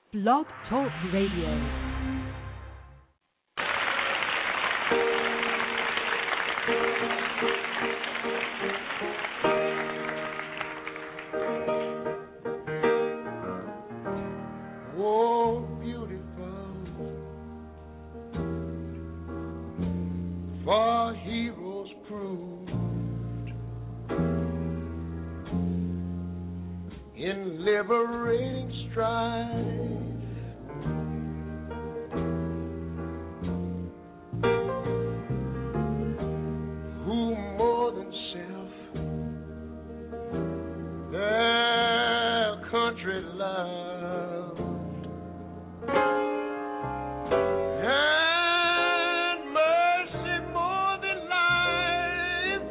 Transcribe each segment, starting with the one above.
Blog Talk Radio. Liberating strife, who more than self their country loved, and mercy more than life.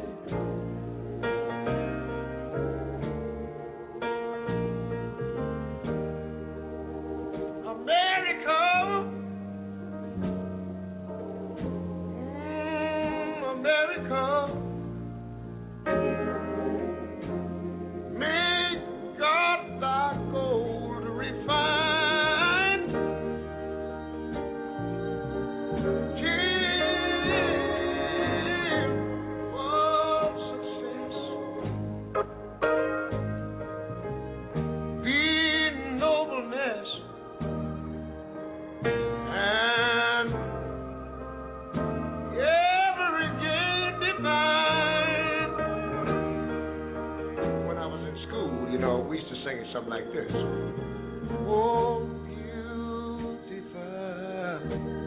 Something like this. Oh, beautiful,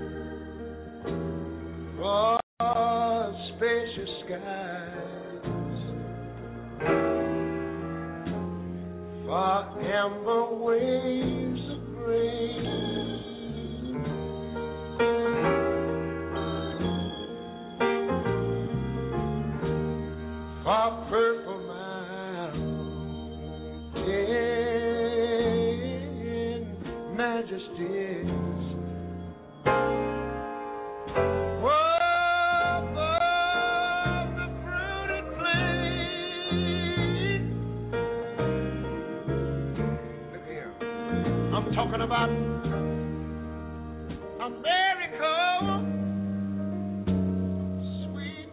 oh, spacious skies, far amber waves of grain, far purple majesties, above the fruited plain. Look here, I'm talking about America, sweet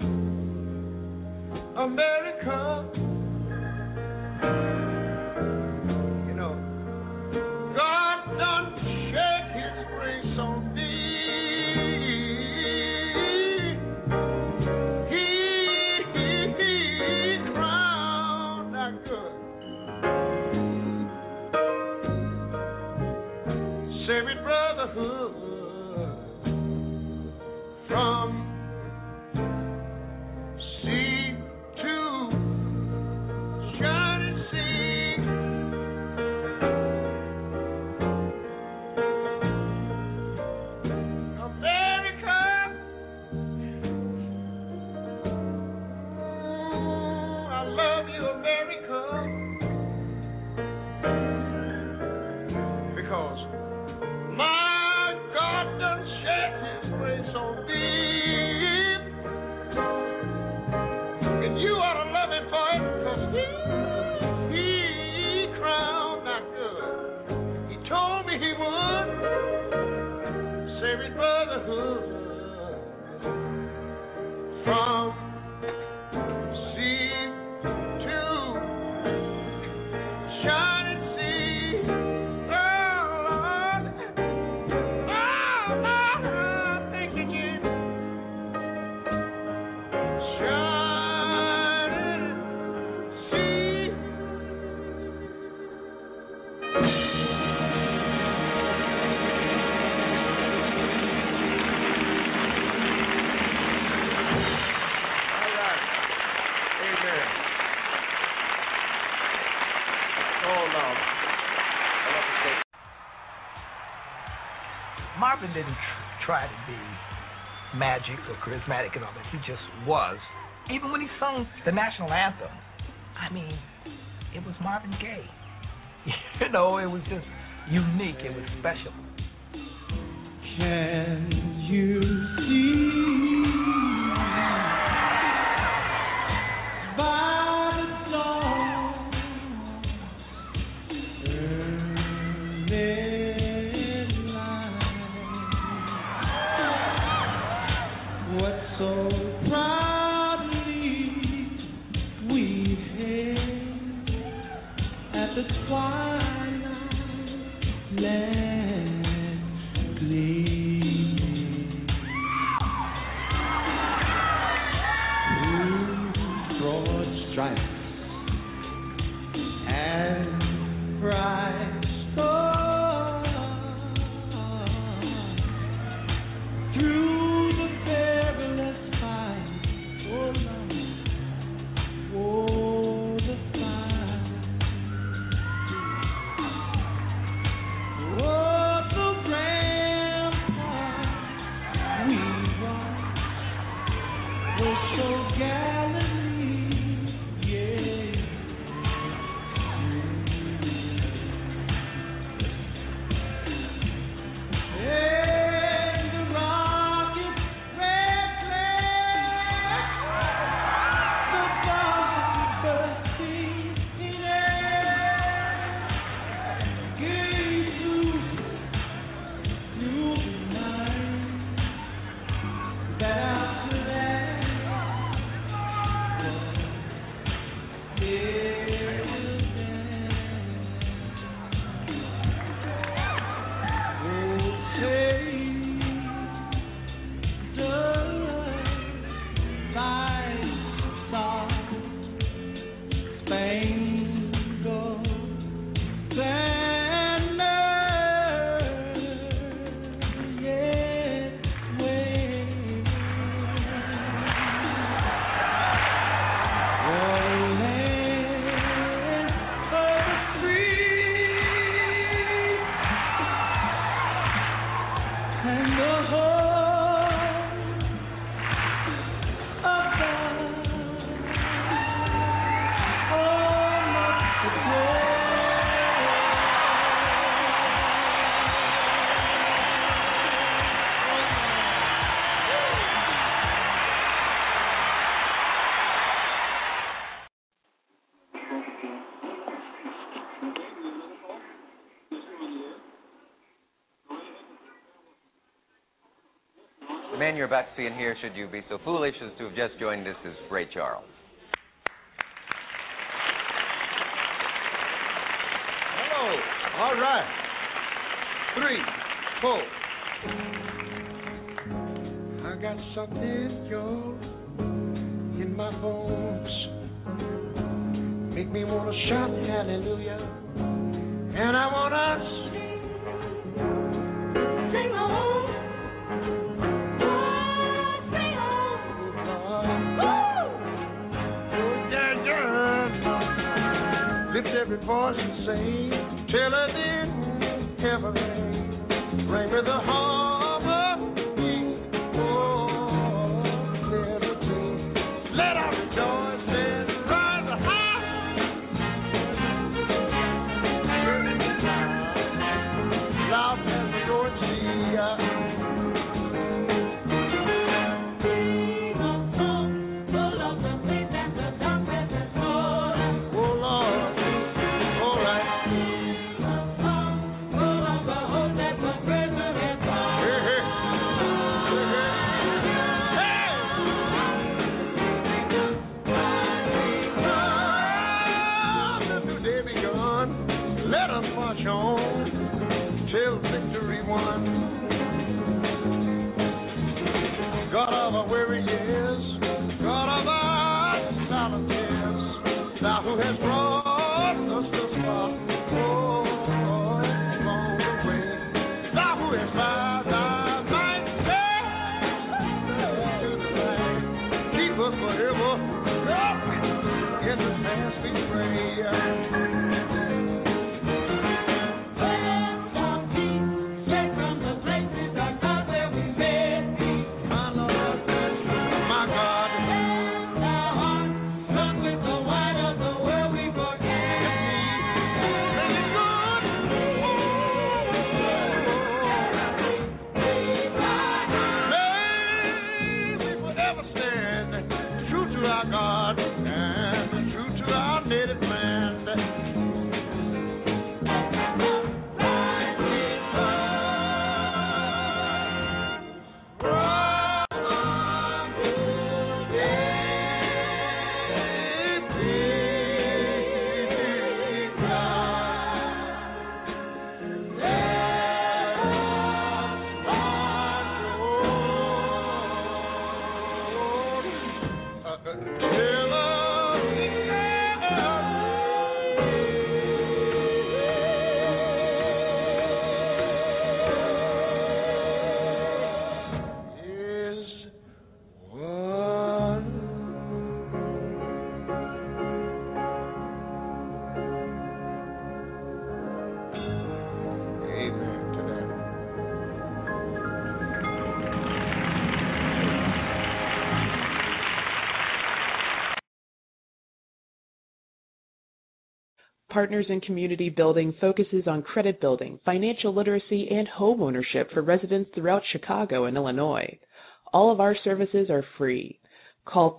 America. From sea to shining sea, America, I love you, America, because my God done shed His grace on deep, and you ought to love Him for it, because He crowned not good. He told me He would save His brotherhood from sea to shining sea. Marvin didn't try to be magic or charismatic and all that. He just was. Even when he sung the national anthem, I mean, it was Marvin Gaye. You know, it was just unique. It was special. Can you see by the dawn's early at the twilight land gleam. Through broad stripes and bright stars, through the perilous fight, oh Lord, oh the fight, oh the rampart we walked was so gallantly, yeah. And the rocket red flag, the bomb bursting in air, gave through the night. That after that was The man you're about to see and hear, should you be so foolish as to have just joined us, is Ray Charles. Hello. All right. 3, 4. I got something, yo, in my bones. Make me want to shout hallelujah. And I want to sing on. Lift every voice and say, till it didn't ever rain. Ring with the harmony, oh, liberty. Let our rejoice and rise high. Loud as the Lord see. Till victory won. God of our weary years, God of our silent tears, thou who has brought us this far, oh, along the way, thou who has bowed thy might to the night, keep us forever in the past we pray. From the place Partners in Community Building focuses on credit building, financial literacy, and home ownership for residents throughout Chicago and Illinois. All of our services are free. Call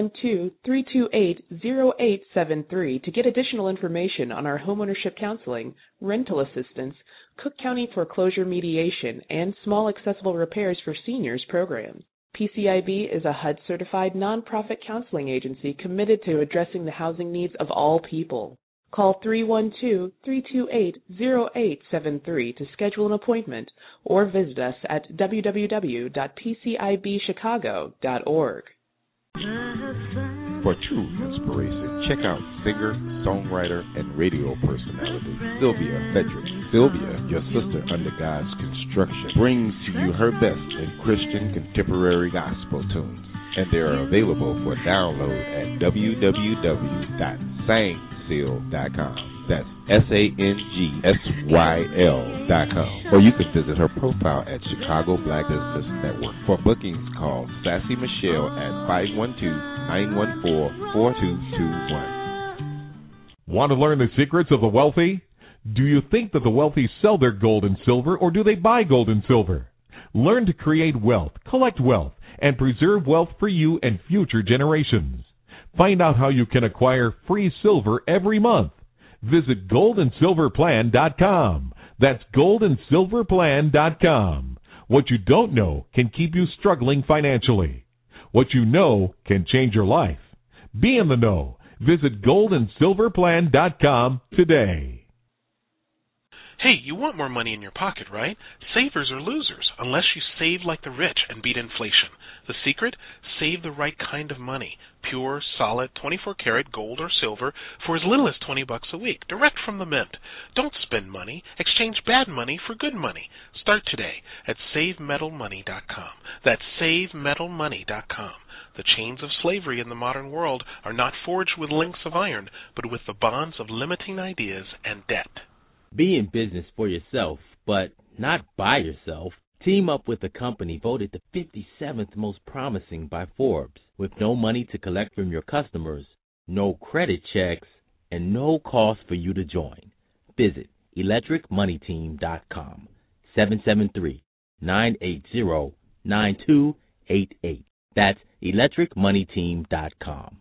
312-328-0873 to get additional information on our homeownership counseling, rental assistance, Cook County foreclosure mediation, and small accessible repairs for seniors programs. PCIB is a HUD-certified nonprofit counseling agency committed to addressing the housing needs of all people. Call 312-328-0873 to schedule an appointment or visit us at www.pcibchicago.org. For true inspiration, check out singer, songwriter, and radio personality Sylvia Frederick. Sylvia, your sister under God's construction, brings to you her best in Christian contemporary gospel tunes, and they are available for download at www.sangsyl.com. That's SANGSYL.com. Or you can visit her profile at Chicago Black Business Network. For bookings, call Sassy Michelle at 512-914-4221. Want to learn the secrets of the wealthy? Do you think that the wealthy sell their gold and silver, or do they buy gold and silver? Learn to create wealth, collect wealth, and preserve wealth for you and future generations. Find out how you can acquire free silver every month. Visit goldandsilverplan.com. That's goldandsilverplan.com. What you don't know can keep you struggling financially. What you know can change your life. Be in the know. Visit goldandsilverplan.com today. Hey, you want more money in your pocket, right? Savers are losers unless you save like the rich and beat inflation. The secret? Save the right kind of money. Pure, solid, 24-karat gold or silver for as little as $20 a week, direct from the mint. Don't spend money. Exchange bad money for good money. Start today at SaveMetalMoney.com. That's SaveMetalMoney.com. The chains of slavery in the modern world are not forged with links of iron, but with the bonds of limiting ideas and debt. Be in business for yourself, but not by yourself. Team up with a company voted the 57th most promising by Forbes, with no money to collect from your customers, no credit checks, and no cost for you to join. Visit electricmoneyteam.com, 773-980-9288. That's electricmoneyteam.com,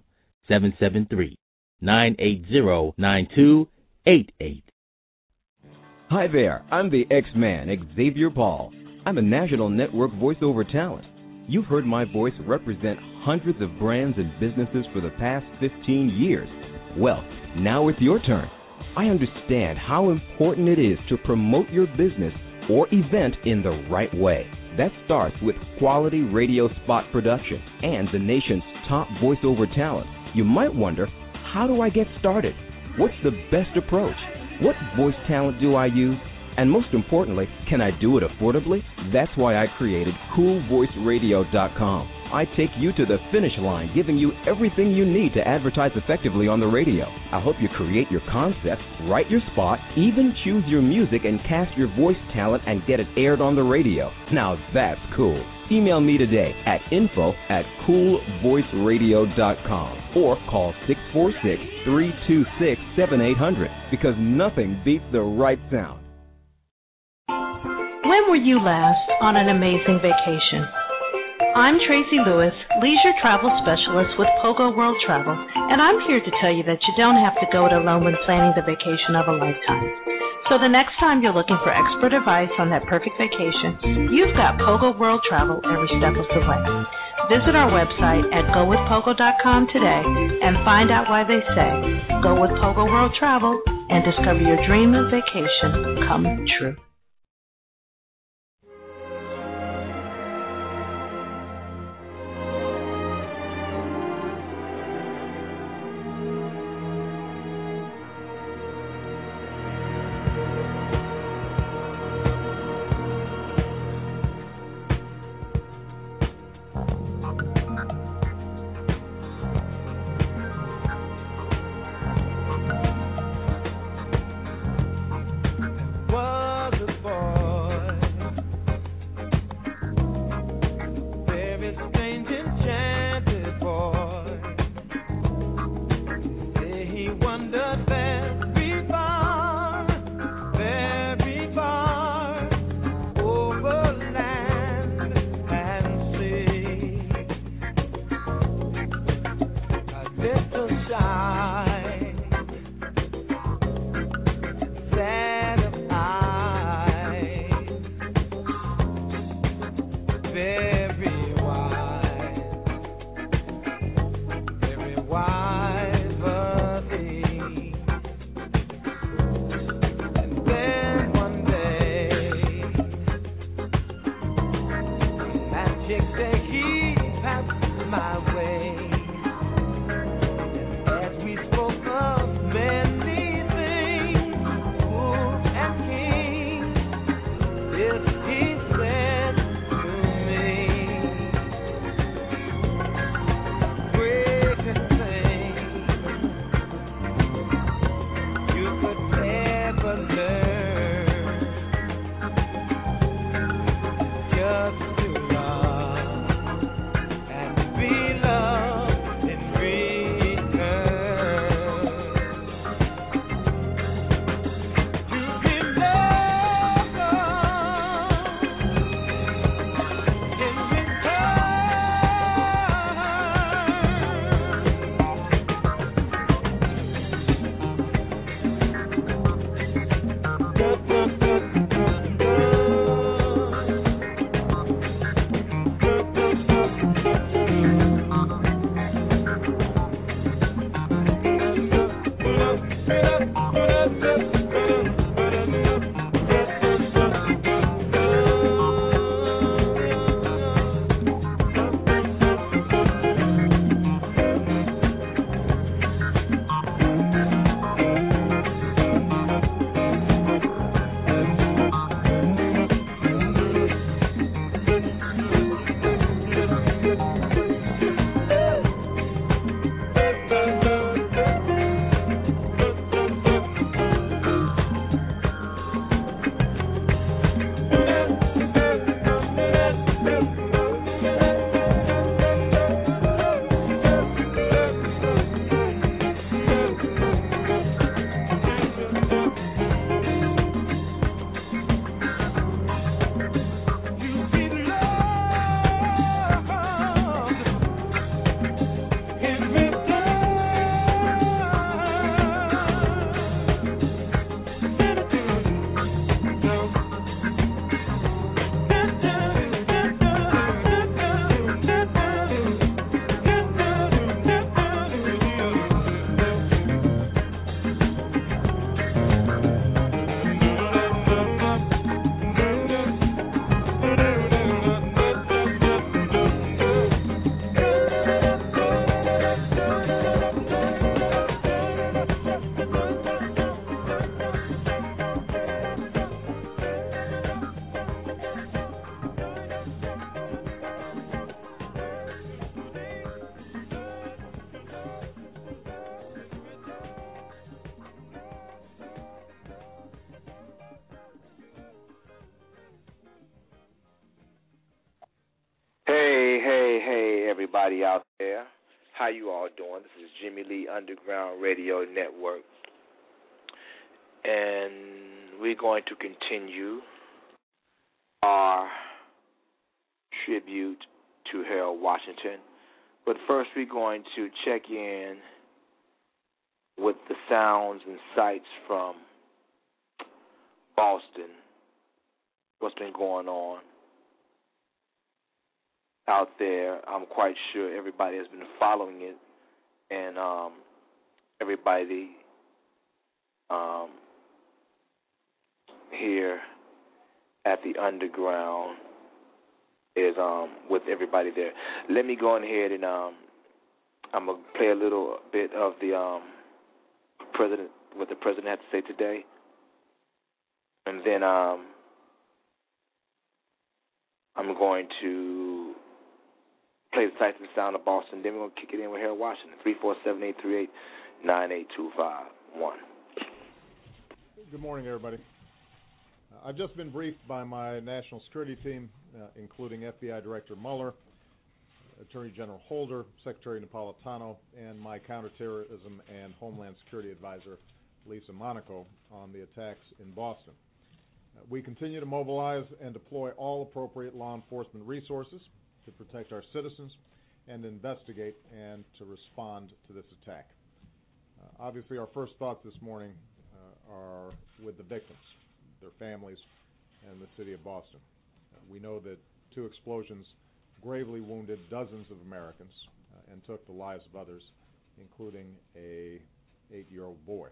773-980-9288. Hi there, I'm the X-Man, Xavier Ball. I'm a national network voiceover talent. You've heard my voice represent hundreds of brands and businesses for the past 15 years. Well, now it's your turn. I understand how important it is to promote your business or event in the right way. That starts with quality radio spot production and the nation's top voiceover talent. You might wonder, how do I get started? What's the best approach? What voice talent do I use? And most importantly, can I do it affordably? That's why I created CoolVoiceRadio.com. I take you to the finish line, giving you everything you need to advertise effectively on the radio. I'll help you create your concept, write your spot, even choose your music and cast your voice talent and get it aired on the radio. Now that's cool. Email me today at info@coolvoiceradio.com or call 646-326-7800 because nothing beats the right sound. When were you last on an amazing vacation? I'm Tracy Lewis, leisure travel specialist with Pogo World Travel, and I'm here to tell you that you don't have to go it alone when planning the vacation of a lifetime. So the next time you're looking for expert advice on that perfect vacation, you've got Pogo World Travel every step of the way. Visit our website at gowithpogo.com today and find out why they say, go with Pogo World Travel and discover your dream of vacation come true. Hey, everybody out there. How you all doing? This is Jimmy Lee Underground Radio Network. And we're going to continue our tribute to Harold Washington. But first we're going to check in with the sounds and sights from Boston. What's been going on out there? I'm quite sure everybody has been following it, and everybody here at the Underground is with everybody there. Let me go ahead and I'm gonna play a little bit of the president, what the president had to say today, and then I'm going to play the sights and sound of Boston. Then we're going to kick it in with Harold Washington. 347-838-9825. Good morning, everybody. I've just been briefed by my national security team, including FBI Director Mueller, Attorney General Holder, Secretary Napolitano, and my counterterrorism and Homeland Security Advisor, Lisa Monaco, on the attacks in Boston. We continue to mobilize and deploy all appropriate law enforcement resources to protect our citizens and investigate and to respond to this attack. Obviously, our first thoughts this morning are with the victims, their families, and the city of Boston. We know that 2 explosions gravely wounded dozens of Americans and took the lives of others, including a 8-year-old boy.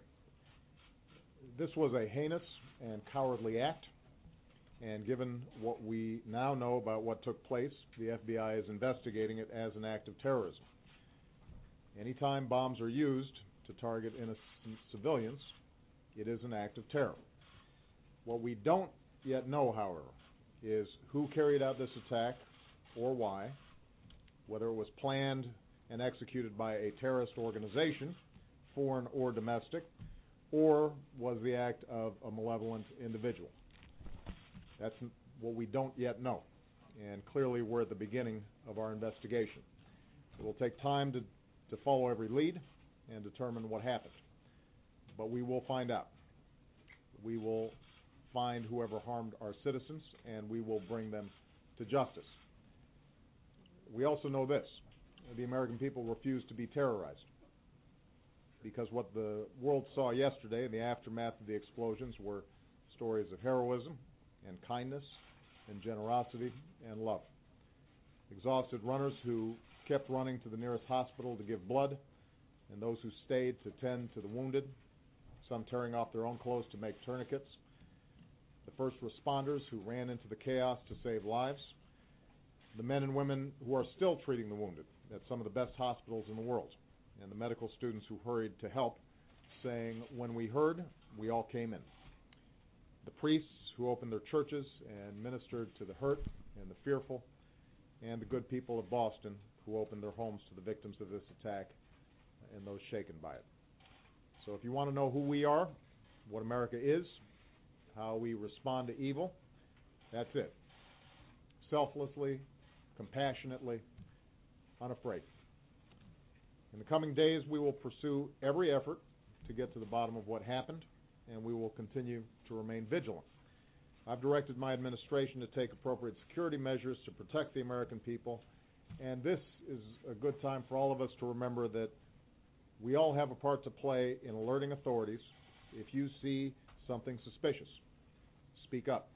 This was a heinous and cowardly act, and given what we now know about what took place, the FBI is investigating it as an act of terrorism. Anytime bombs are used to target innocent civilians, it is an act of terror. What we don't yet know, however, is who carried out this attack or why, whether it was planned and executed by a terrorist organization, foreign or domestic, or was the act of a malevolent individual. That's what we don't yet know, and clearly we're at the beginning of our investigation. It will take time to follow every lead and determine what happened, but we will find out. We will find whoever harmed our citizens, and we will bring them to justice. We also know this: the American people refuse to be terrorized, because what the world saw yesterday in the aftermath of the explosions were stories of heroism and kindness and generosity and love. Exhausted runners who kept running to the nearest hospital to give blood, and those who stayed to tend to the wounded, some tearing off their own clothes to make tourniquets, the first responders who ran into the chaos to save lives, the men and women who are still treating the wounded at some of the best hospitals in the world, and the medical students who hurried to help, saying, when we heard, we all came in. The priests who opened their churches and ministered to the hurt and the fearful, and the good people of Boston who opened their homes to the victims of this attack and those shaken by it. So if you want to know who we are, what America is, how we respond to evil, that's it. Selflessly, compassionately, unafraid. In the coming days, we will pursue every effort to get to the bottom of what happened, and we will continue to remain vigilant. I've directed my administration to take appropriate security measures to protect the American people, and this is a good time for all of us to remember that we all have a part to play in alerting authorities if you see something suspicious. Speak up.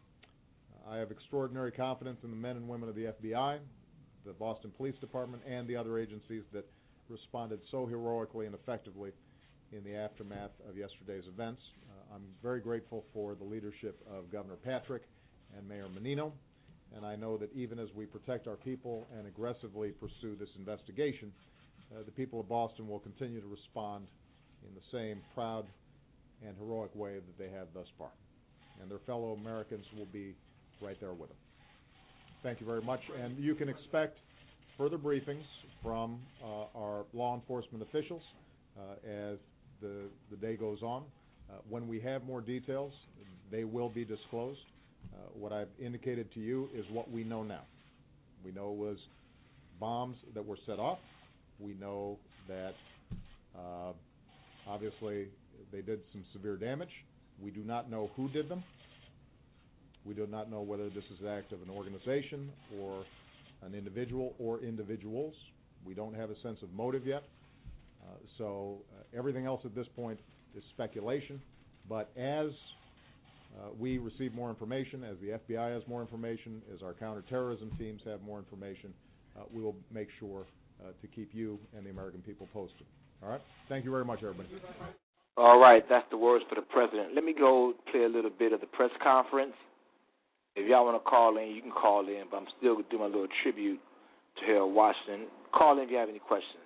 I have extraordinary confidence in the men and women of the FBI, the Boston Police Department, and the other agencies that responded so heroically and effectively in the aftermath of yesterday's events. I'm very grateful for the leadership of Governor Patrick and Mayor Menino, and I know that even as we protect our people and aggressively pursue this investigation, the people of Boston will continue to respond in the same proud and heroic way that they have thus far. And their fellow Americans will be right there with them. Thank you very much, and you can expect further briefings from our law enforcement officials as the day goes on. When we have more details, they will be disclosed. What I've indicated to you is what we know now. We know it was bombs that were set off. We know that obviously they did some severe damage. We do not know who did them. We do not know whether this is the act of an organization or an individual or individuals. We don't have a sense of motive yet. So everything else at this point is speculation. But as we receive more information, as the FBI has more information, as our counterterrorism teams have more information, we will make sure to keep you and the American people posted. All right? Thank you very much, everybody. All right, that's the words for the president. Let me go play a little bit of the press conference. If y'all want to call in, you can call in, but I'm still going to do my little tribute to Harold Washington. Call in if you have any questions.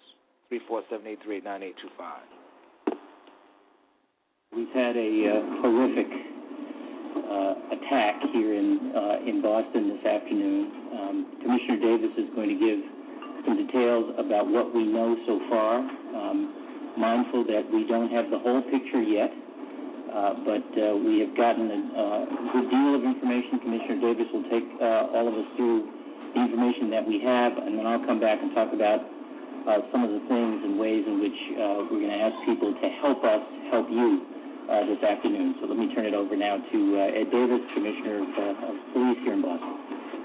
347-838-9825. We've had a horrific attack here in Boston this afternoon. Commissioner Davis is going to give some details about what we know so far. Mindful that we don't have the whole picture yet, but we have gotten a good deal of information. Commissioner Davis will take all of us through the information that we have, and then I'll come back and talk about some of the things and ways in which we're going to ask people to help us help you this afternoon. So let me turn it over now to Ed Davis, Commissioner of Police here in Boston.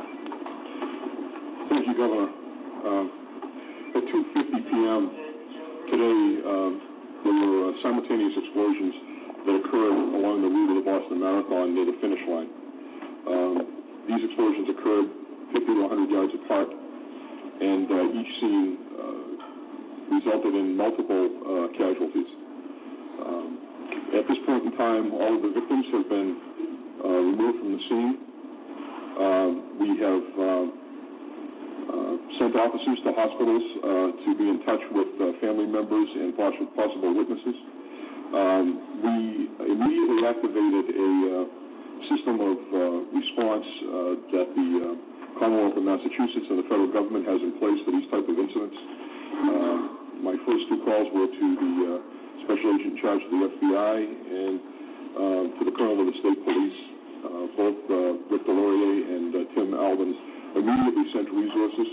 Thank you, Governor. At 2:50 p.m. today, there were simultaneous explosions that occurred along the route of the Boston Marathon near the finish line. These explosions occurred 50 to 100 yards apart, and each scene resulted in multiple casualties. At this point in time, all of the victims have been removed from the scene. We have sent officers to hospitals to be in touch with family members and possible witnesses. We immediately activated a system of response that the Commonwealth of Massachusetts and the federal government has in place for these type of incidents. My first two calls were to the Special Agent in charge of the FBI and to the Colonel of the State Police. Both Rick Delorier and Tim Albans immediately sent resources.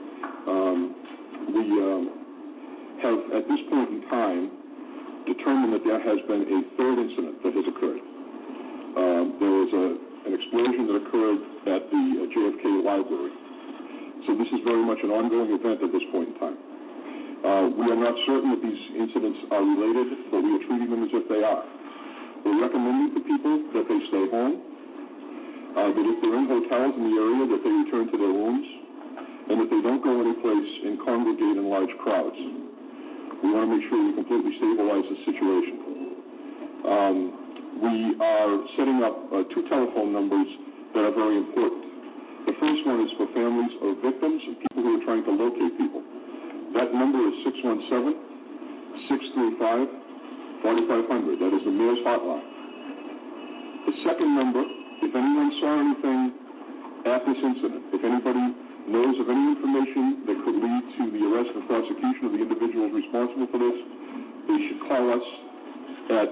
We have, at this point in time, determined that there has been a third incident that has occurred. There was an explosion that occurred at the JFK Library. So this is very much an ongoing event at this point in time. We are not certain that these incidents are related, but we are treating them as if they are. We're recommending to people that they stay home, that if they're in hotels in the area, that they return to their rooms, and that they don't go anyplace and congregate in large crowds. We want to make sure we completely stabilize the situation. We are setting up two telephone numbers that are very important. The first one is for families of victims and people who are trying to locate people. That number is 617-635-4500. That is the mayor's hotline. The second number, if anyone saw anything at this incident, if anybody knows of any information that could lead to the arrest and prosecution of the individuals responsible for this, they should call us at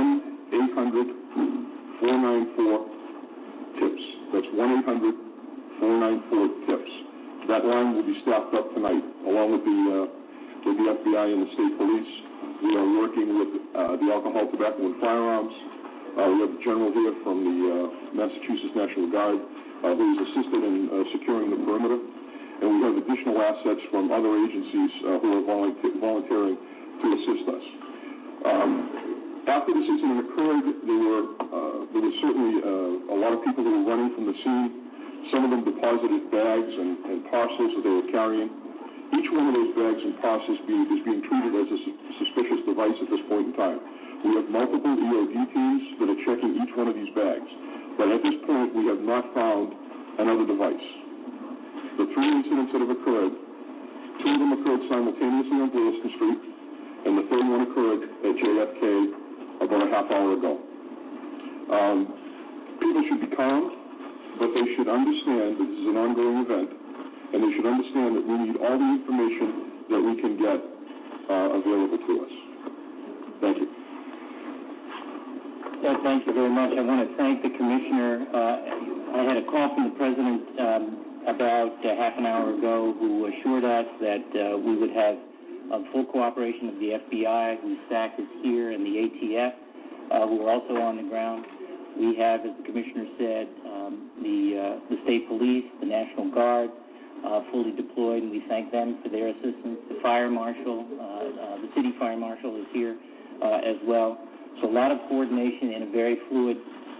1-800-494-TIPS. That's 1-800-494-TIPS. That line will be staffed up tonight, along with the FBI and the state police. We are working with the Alcohol, Tobacco, and Firearms. We have the general here from the Massachusetts National Guard who has assisted in securing the perimeter. And we have additional assets from other agencies who are volunteering to assist us. After this incident occurred, there were certainly a lot of people who were running from the scene. Some of them deposited bags and parcels that they were carrying. Each one of those bags and parcels is being treated as a suspicious device at this point in time. We have multiple EOD teams that are checking each one of these bags. But at this point, we have not found another device. The three incidents that have occurred, two of them occurred simultaneously on Boylston Street, and the third one occurred at JFK about a half hour ago. People should be calm, but they should understand that this is an ongoing event, and they should understand that we need all the information that we can get available to us. Thank you. Thank you very much. I want to thank the Commissioner. I had a call from the President about half an hour ago who assured us that we would have full cooperation of the FBI, whose staff is here, and the ATF, who are also on the ground. We have, as the Commissioner said, the State Police, the National Guard, fully deployed, and we thank them for their assistance. The Fire Marshal, the City Fire Marshal is here as well. So a lot of coordination in a very fluid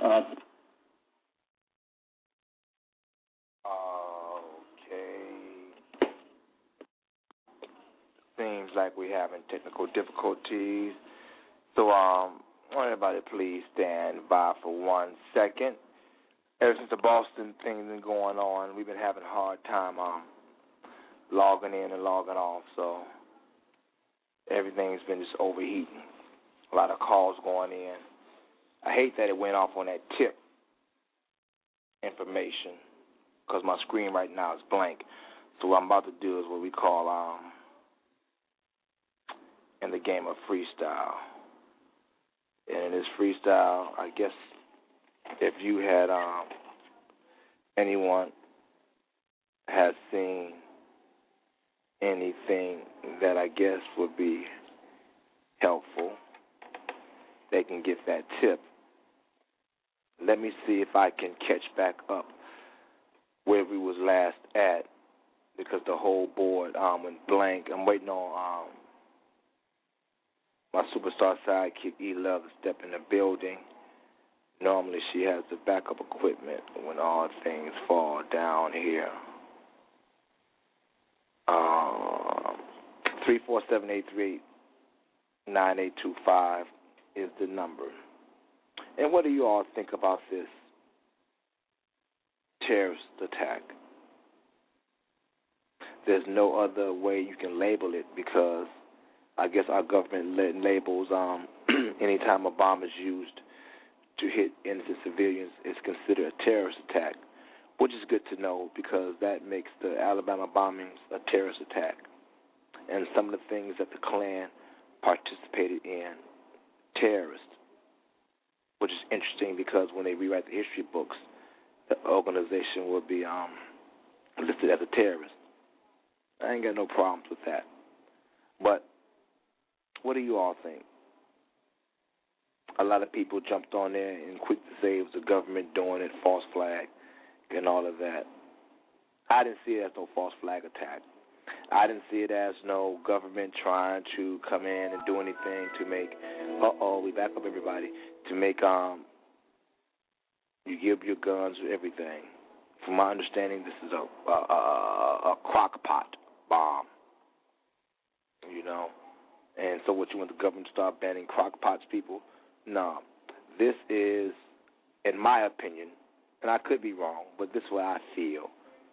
Seems like we're having technical difficulties. So, everybody please stand by for 1 second. Ever since the Boston thing has been going on, we've been having a hard time logging in and logging off. So everything's been just overheating. A lot of calls going in. I hate that it went off on that tip information because my screen right now is blank. So what I'm about to do is what we call in the game of freestyle. And in this freestyle, I guess if you had anyone has seen anything that I guess would be helpful, they can get that tip. Let me see if I can catch back up where we was last at because the whole board went blank. I'm waiting on my superstar sidekick, E-Love, to step in the building. Normally she has the backup equipment when all things fall down here. 347-838-9825 is the number. And what do you all think about this terrorist attack? There's no other way you can label it because I guess our government labels anytime a bomb is used to hit innocent civilians is considered a terrorist attack, which is good to know because that makes the Alabama bombings a terrorist attack. And some of the things that the Klan participated in, terrorist, which is interesting because when they rewrite the history books, the organization will be listed as a terrorist. I ain't got no problems with that. But what do you all think? A lot of people jumped on there and quick to say it was the government doing it, false flag, and all of that. I didn't see it as no false flag attack. I didn't see it as no government trying to come in and do anything to make, we back up everybody, to make, you give your guns everything. From my understanding, this is a crock pot bomb, you know. And so what you want the government to start banning crock pots, people? No. This is, in my opinion, and I could be wrong, but this is what I feel.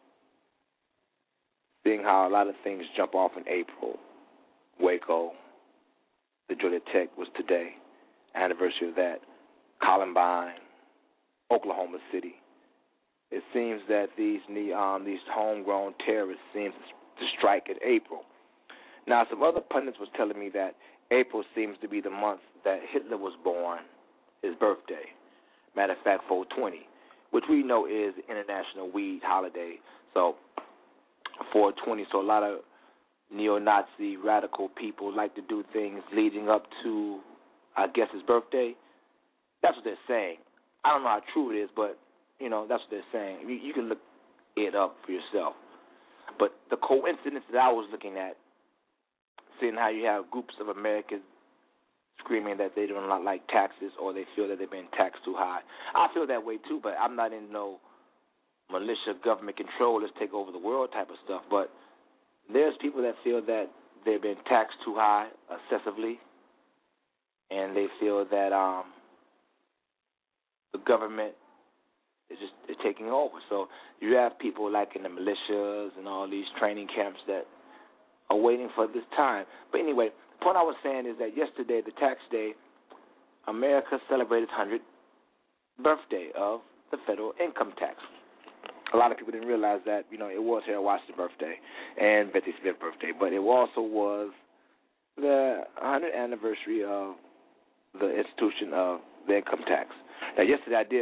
Seeing how a lot of things jump off in April, Waco, the Georgia Tech was today, anniversary of that, Columbine, Oklahoma City. It seems that these homegrown terrorists seem to strike in April. Now, some other pundits was telling me that April seems to be the month that Hitler was born, his birthday. Matter of fact, 420, which we know is the International Weed Holiday. So, 420. So a lot of neo-Nazi radical people like to do things leading up to, I guess, his birthday. That's what they're saying. I don't know how true it is, but, that's what they're saying. You can look it up for yourself. But the coincidence that I was looking at, seeing how you have groups of Americans screaming that they do not like taxes or they feel that they've been taxed too high. I feel that way too, but I'm not in no militia government control, let's take over the world type of stuff. But there's people that feel that they've been taxed too high, excessively, and they feel that the government is taking over. So you have people like in the militias and all these training camps that are waiting for this time. But anyway, the point I was saying is that yesterday, the tax day, America celebrated its 100th birthday of the federal income tax. A lot of people didn't realize that, it was Harold Washington's birthday and Betsy Smith's birthday, but it also was the 100th anniversary of the institution of the income tax. Now, yesterday I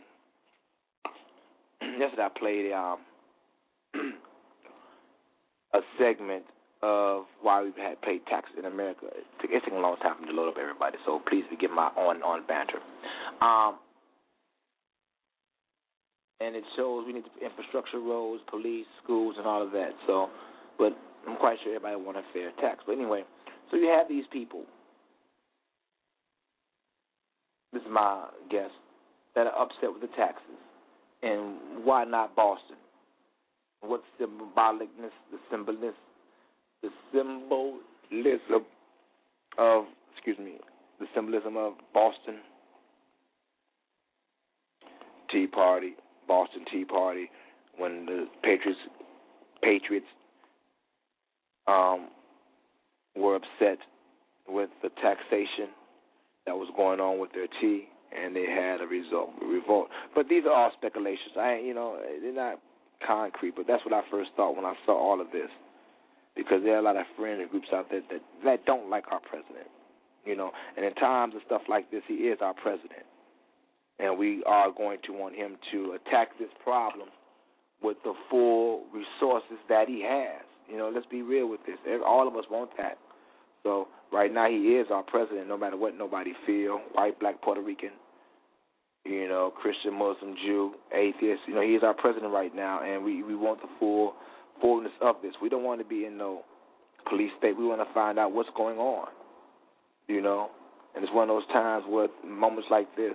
played a segment of why we've had paid taxes in America. It's taking a long time to load up everybody, so please forgive my on banter. And it shows we need infrastructure, roads, police, schools, and all of that. So, but I'm quite sure everybody wants a fair tax. But anyway, so you have these people, this is my guess, that are upset with the taxes. And why not Boston? What's the symbolism of Boston Tea Party, Boston Tea Party, when the Patriots were upset with the taxation that was going on with their tea, and they had a revolt. But these are all speculations. They're not concrete, but that's what I first thought when I saw all of this, because there are a lot of friends and groups out there that don't like our president, and in times of stuff like this, he is our president, and we are going to want him to attack this problem with the full resources that he has. Let's be real with this. All of us want that. So right now he is our president, no matter what nobody feel, white, black, Puerto Rican, Christian, Muslim, Jew, atheist. He is our president right now, and we want the fullness of this. We don't want to be in no police state. We want to find out what's going on, And it's one of those times where moments like this,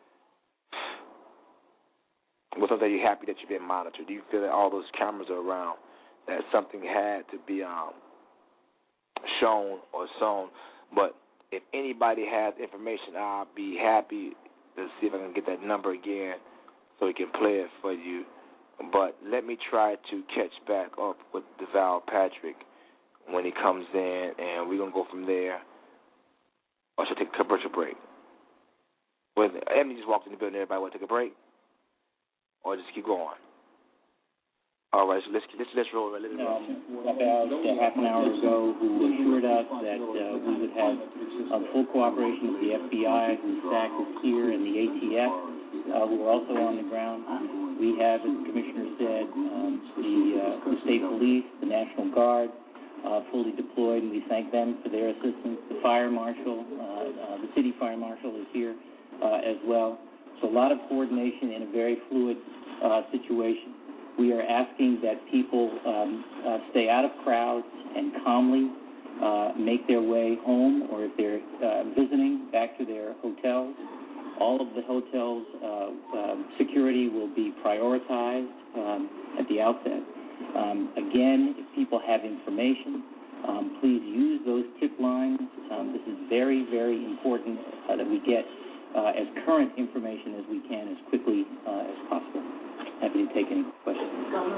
well, sometimes you're happy that you're being monitored. Do you feel that all those cameras are around, that something had to be shown or sown? But if anybody has information, I'll be happy to see if I can get that number again so we can play it for you. But let me try to catch back up with DeVal Patrick when he comes in, and we're going to go from there. Or should I take a commercial break? Well, Emily just walked in the building. Everybody want to take a break? Or just keep going? All right, so let's roll. About half an hour ago, who assured us that we would have full cooperation with the FBI, who SAC is here, and the ATF, who are also on the ground. We have, as the Commissioner said, the State Police, the National Guard, fully deployed, and we thank them for their assistance. The Fire Marshal, the City Fire Marshal is here as well. So a lot of coordination in a very fluid situation. We are asking that people stay out of crowds and calmly make their way home, or if they're visiting, back to their hotels. All of the hotels' security will be prioritized at the outset. Again, if people have information, Please use those tip lines. This is very, very important that we get as current information as we can as quickly as possible. Happy to take any questions.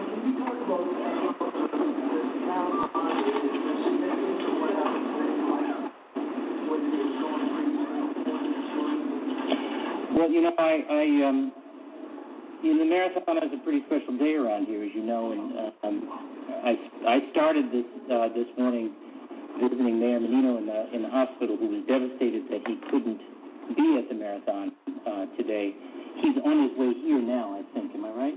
Well, you know, the marathon is a pretty special day around here, as you know, and I started this morning visiting Mayor Menino in the hospital, who was devastated that he couldn't be at the marathon today. He's on his way here now, I think. Am I right?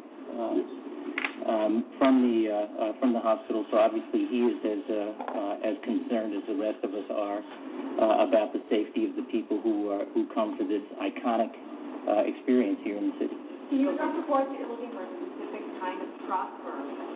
From the hospital. So obviously he is as concerned as the rest of us are about the safety of the people who come for this iconic experience here in the city. Can you talk before you're looking for a specific kind of truck or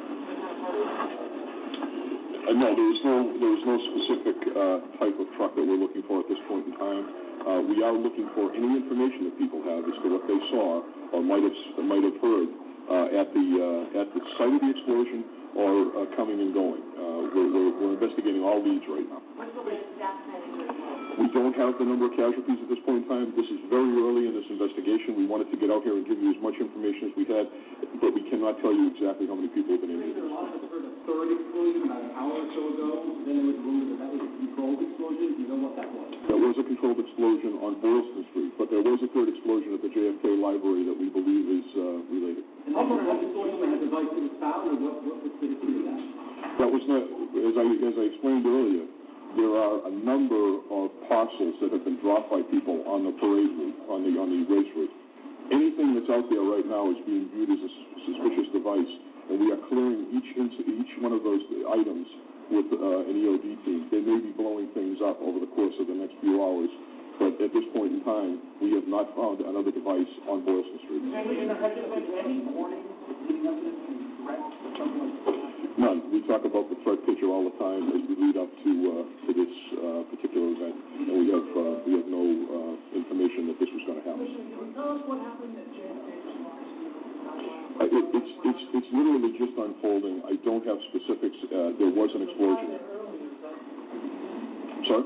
No, there's no specific type of truck that we're looking for at this point in time. We are looking for any information that people have as to what they saw or might have heard at the site of the explosion or coming and going. We're investigating all leads right now. What's the latest death We don't have the number of casualties at this point in time. This is very early in this investigation. We wanted to get out here and give you as much information as we had, but we cannot tell you exactly how many people have been injured. A lot of us heard a third explosion about an hour or so ago. Then it was rumored that was a controlled explosion. Do you know what that was? There was a controlled explosion on Boylston Street, but there was a third explosion at the JFK Library that we believe is related. And also, what explosion had a device that was found, or what was the history of that? That was not, as I explained earlier, there are a number of parcels that have been dropped by people on the parade route, on the race route. Anything that's out there right now is being viewed as a suspicious device, and we are clearing each one of those items with an EOD team. They may be blowing things up over the course of the next few hours, but at this point in time, we have not found another device on Boylston Street. None. We talk about the threat picture all the time as we lead up to this particular event, and we have no information that this was going to happen. Tell us what happened at JFK. It's literally just unfolding. I don't have specifics. There was an explosion. Sorry?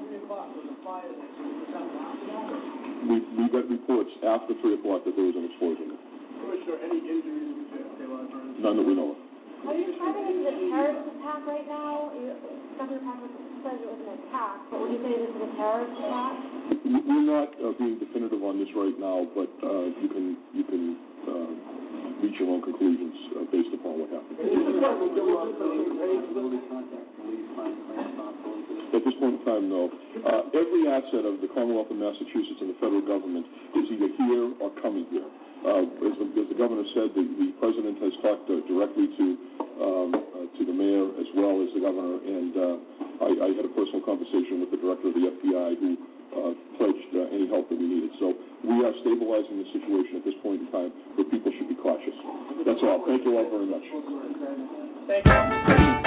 We got reports after 3 o'clock that there was an explosion. Was there any injuries in JFK Library? None that we know of. Are you describing it as a terrorist attack right now? Governor Patrick says it was an attack, but would you say this is a terrorist attack? We're not being definitive on this right now, but you can reach your own conclusions based upon what happened. At this point in time, no. Every asset of the Commonwealth of Massachusetts and the federal government is either here or coming here. As the governor said, the president has talked directly to the mayor as well as the governor, and I had a personal conversation with the director of the FBI who pledged any help that we needed. So we are stabilizing the situation at this point in time, but people should be cautious. That's all. Thank you all very much. Thank you.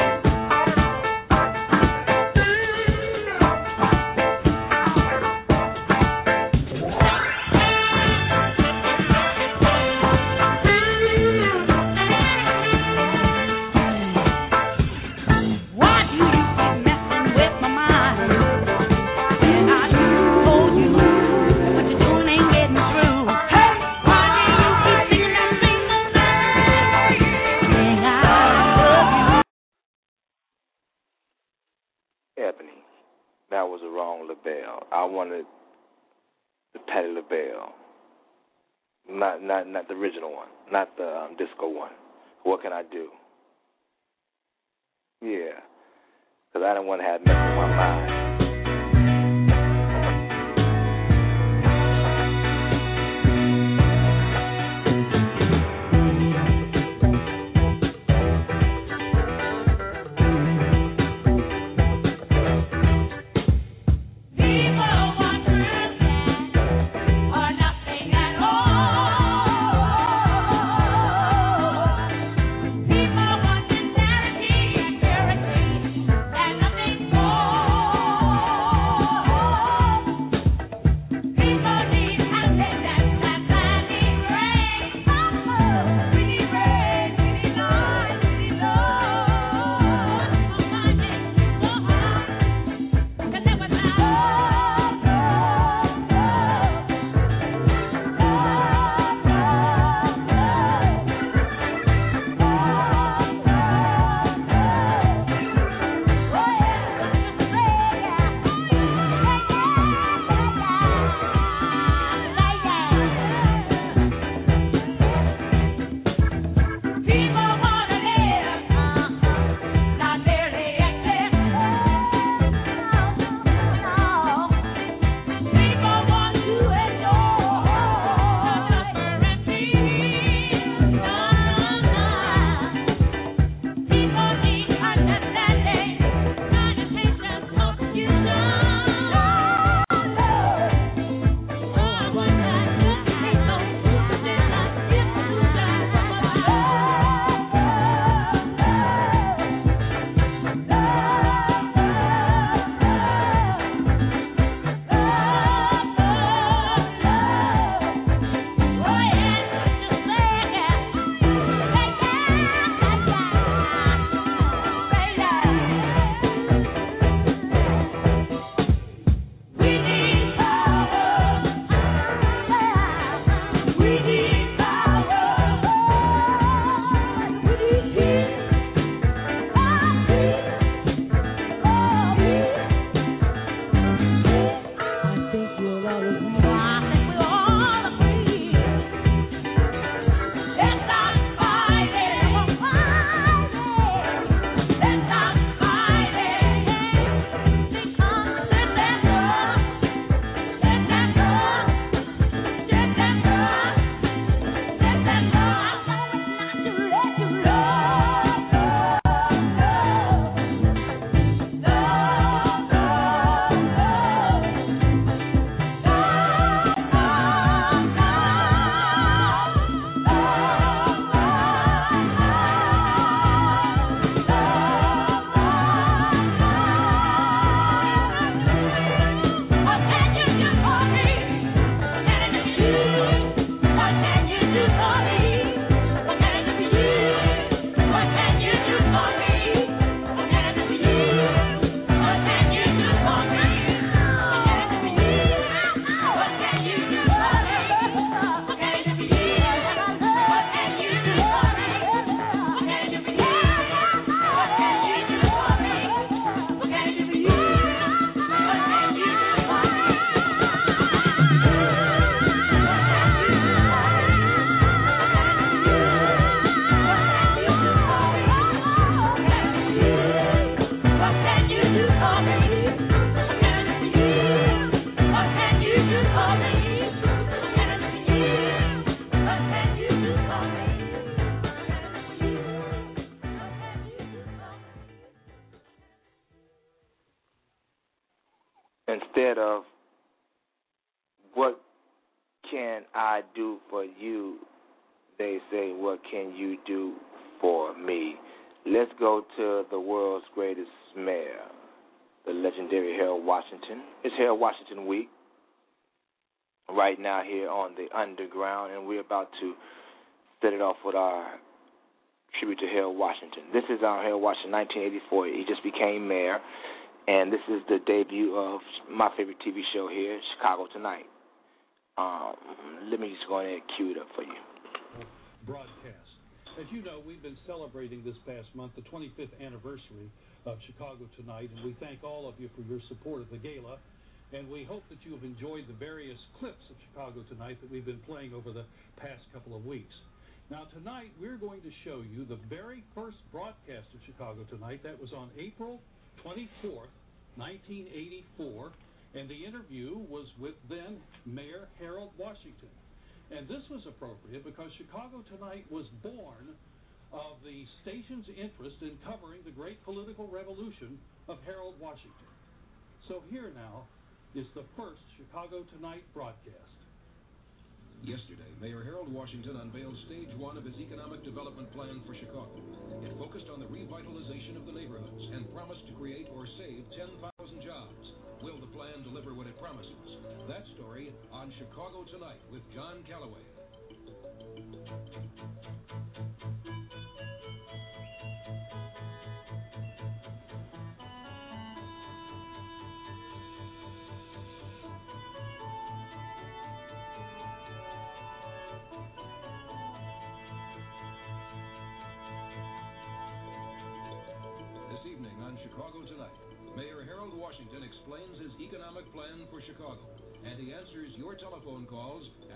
That was the wrong LaBelle. I wanted the Patti LaBelle, not the original one, not the disco one. What can I do? Yeah, because I didn't want to have nothing in my mind. People want insanity and purity and nothing more. instead of what can I do for you, they say, what can you do for me? Let's go to the world's greatest mayor, the legendary Harold Washington. It's Harold Washington Week right now here on the Underground, and we're about to set it off with our tribute to Harold Washington. This is our Harold Washington, 1984. He just became mayor, and this is the debut of my favorite TV show here, Chicago Tonight. Let me just go ahead and cue it up for you. Broadcast. As you know, we've been celebrating this past month the 25th anniversary of Chicago Tonight, and we thank all of you for your support of the gala, and we hope that you have enjoyed the various clips of Chicago Tonight that we've been playing over the past couple of weeks. Now, tonight, we're going to show you the very first broadcast of Chicago Tonight. That was on April 24th, 1984, and the interview was with then Mayor Harold Washington. And this was appropriate because Chicago Tonight was born of the station's interest in covering the great political revolution of Harold Washington. So here now is the first Chicago Tonight broadcast. Yesterday, Mayor Harold Washington unveiled Stage 1 of his economic development plan for Chicago. It focused on the revitalization of the neighborhoods and promised to create or save 10,000 jobs. Will the plan deliver what it promises? That story on Chicago Tonight with John Calloway. Chicago Tonight, Mayor Harold Washington explains his economic plan for Chicago, and he answers your telephone calls at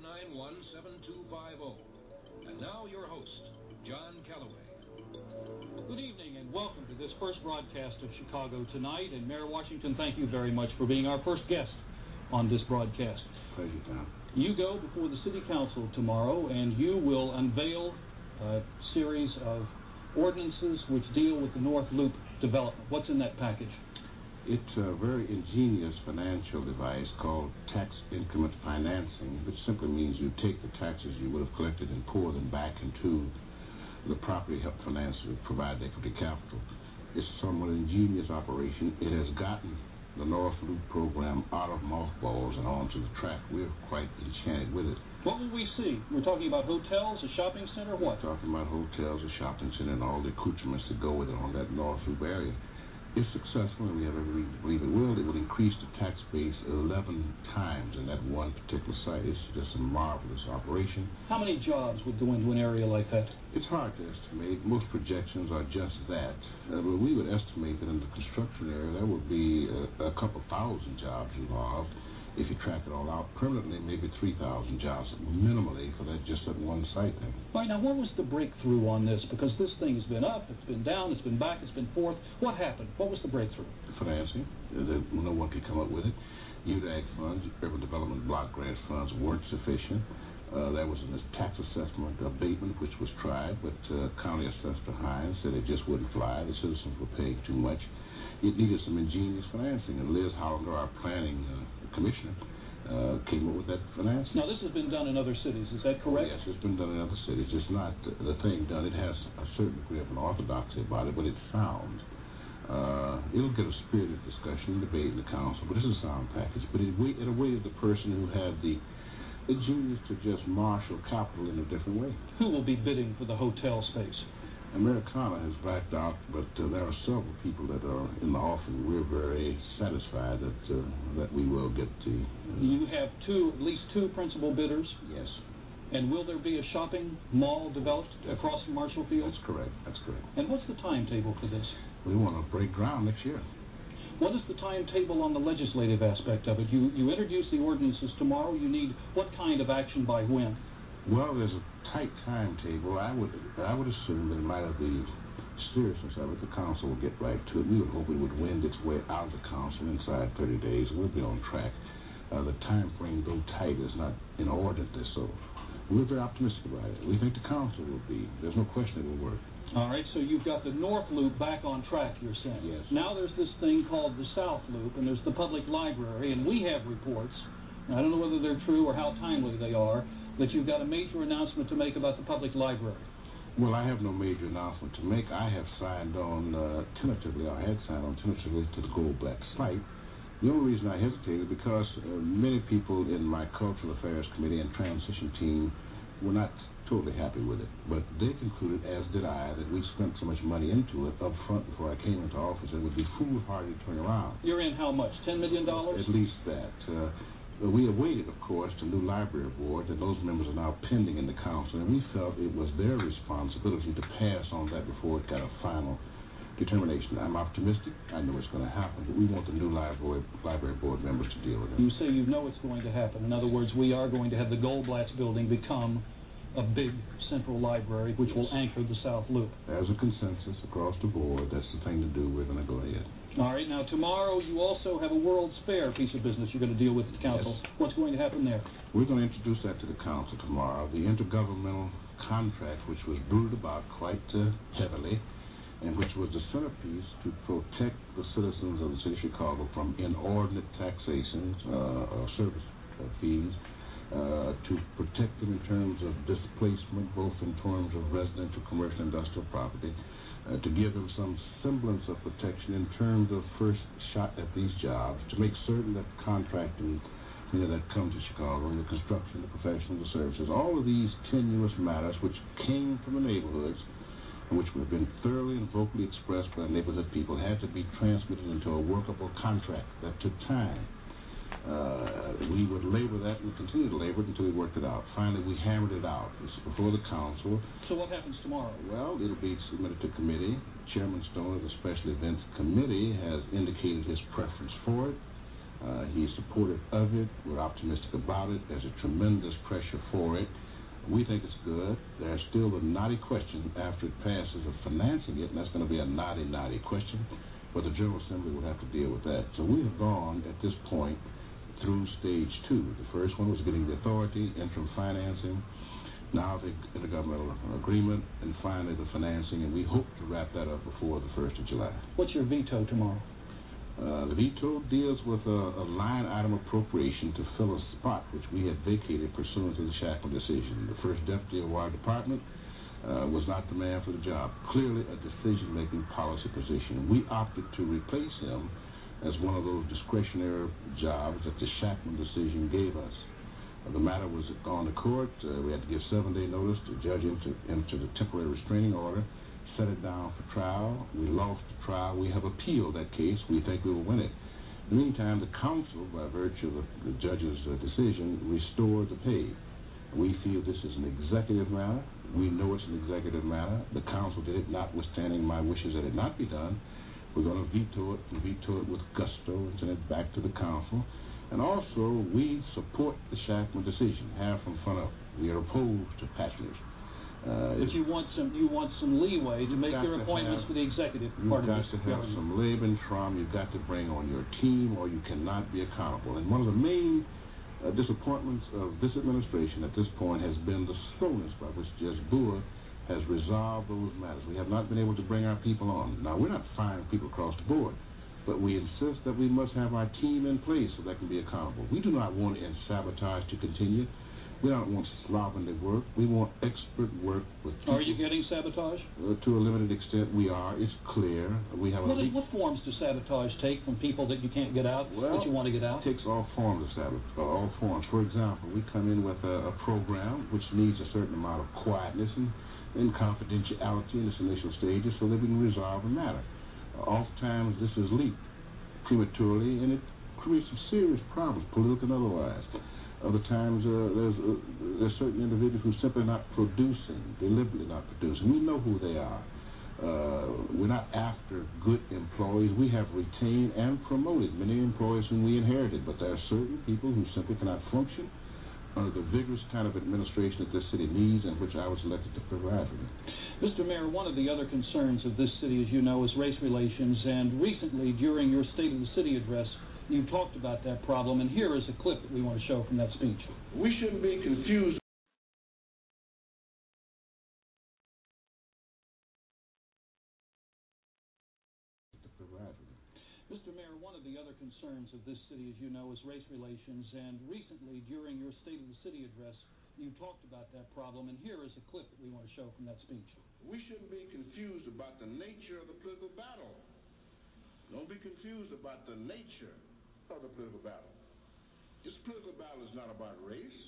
591-7250. And now your host, John Calloway. Good evening and welcome to this first broadcast of Chicago Tonight. And Mayor Washington, thank you very much for being our first guest on this broadcast. Pleasure, John. You go before the City Council tomorrow, and you will unveil a series of ordinances which deal with the North Loop development. What's in that package? It's a very ingenious financial device called tax increment financing, which simply means you take the taxes you would have collected and pour them back into the property help finance to provide equity capital. It's a somewhat ingenious operation. It has gotten the North Loop program out of mothballs and onto the track. We're quite enchanted with it. What will we see? We're talking about hotels, a shopping center, what? We're talking about hotels, a shopping center, and all the accoutrements that go with it on that North Loop area. If successful, and we have every reason to believe it will increase the tax base 11 times in that one particular site. It's just a marvelous operation. How many jobs would go into an area like that? It's hard to estimate. Most projections are just that. But we would estimate that in the construction area, there would be a couple thousand jobs involved. If you track it all out permanently, maybe 3,000 jobs minimally for that just at one site. Then. Right, now what was the breakthrough on this? Because this thing has been up, it's been down, it's been back, it's been forth. What happened? What was the breakthrough? The financing. No one could come up with it. UDAG funds, urban development block grant funds weren't sufficient. There was a tax assessment abatement which was tried, but County Assessor Hines said it just wouldn't fly. The citizens were paying too much. It needed some ingenious financing, and Liz Hollander, our planning commissioner, came up with that financing. Now, this has been done in other cities, is that correct? Yes, it's been done in other cities. It's not the thing done. It has a certain degree of an orthodoxy about it, but it's sound. It'll get a spirited discussion and debate in the council, but this is a sound package. But it awaited the person who had the genius to just marshal capital in a different way. Who will be bidding for the hotel space? Americana has backed out, but there are several people that are in the offing. We're very satisfied that we will get the... You have at least two principal bidders? Yes. And will there be a shopping mall developed across Marshall Field? That's correct. And what's the timetable for this? We want to break ground next year. What is the timetable on the legislative aspect of it? You introduce the ordinances tomorrow. You need what kind of action by when? Well, there's a tight timetable. I would assume that in light of the seriousness of it, the council will get right to it. We would hope it would wind its way out of the council inside 30 days. We'll be on track. The time frame, though tight, is not inordinate. So we're very optimistic about it. We think the council will be. There's no question it will work. All right, so you've got the North Loop back on track, you're saying. Yes. Now there's this thing called the South Loop, and there's the public library, and we have reports, and I don't know whether they're true or how timely they are, that you've got a major announcement to make about the public library. Well, I have no major announcement to make. I have signed on tentatively, or had signed on tentatively to the Goldblatt site. The only reason I hesitated because many people in my Cultural Affairs Committee and Transition team were not totally happy with it. But they concluded, as did I, that we spent so much money into it up front before I came into office, it would be foolhardy to turn around. You're in how much, $10 million? At least that. We awaited, of course, the new library board, and those members are now pending in the council, and we felt it was their responsibility to pass on that before it got a final determination. I'm optimistic. I know it's going to happen, but we want the new library board members to deal with it. You say you know it's going to happen. In other words, we are going to have the Goldblatt building become a big central library, which will anchor the South Loop. There's a consensus across the board. That's the thing to do. We're going to go ahead. All right. Now, tomorrow you also have a World's Fair piece of business you're going to deal with at the council. Yes. What's going to happen there? We're going to introduce that to the council tomorrow. The intergovernmental contract, which was brooded about quite heavily, and which was the centerpiece to protect the citizens of the city of Chicago from inordinate taxation or service fees, to protect them in terms of displacement, both in terms of residential, commercial, industrial property, to give them some semblance of protection in terms of first shot at these jobs, to make certain that contracting, that comes to Chicago, and the construction, the professional, the services, all of these tenuous matters which came from the neighborhoods and which have been thoroughly and vocally expressed by neighborhood people had to be transmitted into a workable contract. That took time. We would labor that and continue to labor it until we worked it out. Finally, we hammered it out. It's before the council. So what happens tomorrow? Well, it'll be submitted to committee. Chairman Stone of the Special Events Committee has indicated his preference for it. He's supportive of it. We're optimistic about it. There's a tremendous pressure for it. We think it's good. There's still a knotty question after it passes of financing it, and that's going to be a knotty question. But the General Assembly will have to deal with that. So we have gone, at this point, through stage 2. The first one was getting the authority, interim financing, now the intergovernmental agreement, and finally the financing, and we hope to wrap that up before the 1st of July. What's your veto tomorrow? The veto deals with a line item appropriation to fill a spot which we had vacated pursuant to the Shackman decision. The first deputy of our department was not the man for the job. Clearly a decision-making policy position. We opted to replace him as one of those discretionary jobs that the Shackman decision gave us. The matter was gone to court. We had to give 7-day notice. The judge entered a temporary restraining order, set it down for trial. We lost the trial. We have appealed that case. We think we will win it. In the meantime, the council, by virtue of the judge's decision, restored the pay. We feel this is an executive matter. We know it's an executive matter. The council did it, notwithstanding my wishes that it not be done. We're going to veto it, and veto it with gusto, and send it back to the council. And also, we support the Shackman decision, half from front up. We are opposed to patronage. But you want some leeway to make your appointments for the executive part of this You've got to have some Lebensraum. You've got to bring on your team, or you cannot be accountable. And one of the main disappointments of this administration at this point has been the slowness by which Judge Boer has resolved those matters. We have not been able to bring our people on. Now, we're not firing people across the board, but we insist that we must have our team in place so that can be accountable. We do not want sabotage to continue. We don't want slovenly work. We want expert work with people. Are you getting sabotage? To a limited extent, we are. It's clear. We have what forms does sabotage take from people that you can't get out, that you want to get out? It takes all forms of sabotage, all forms. For example, we come in with a program which needs a certain amount of quietness and confidentiality in its initial stages so that we can resolve the matter. Oftentimes, this is leaked prematurely, and it creates some serious problems, political and otherwise. Other times, there's certain individuals who are simply not producing, deliberately not producing. We know who they are. We're not after good employees. We have retained and promoted many employees whom we inherited, but there are certain people who simply cannot function under the vigorous kind of administration that this city needs and which I was elected to provide for them. Mr. Mayor, one of the other concerns of this city, as you know, is race relations, and recently, during your State of the City address, you talked about that problem, and here is a clip that we want to show from that speech. We shouldn't be confused Mr. Mayor, one of the other concerns of this city, as you know, is race relations, and recently, during your State of the City address, you talked about that problem, and here is a clip that we want to show from that speech. We shouldn't be confused about the nature of the political battle. Don't be confused about the nature of the political battle. This political battle is not about race.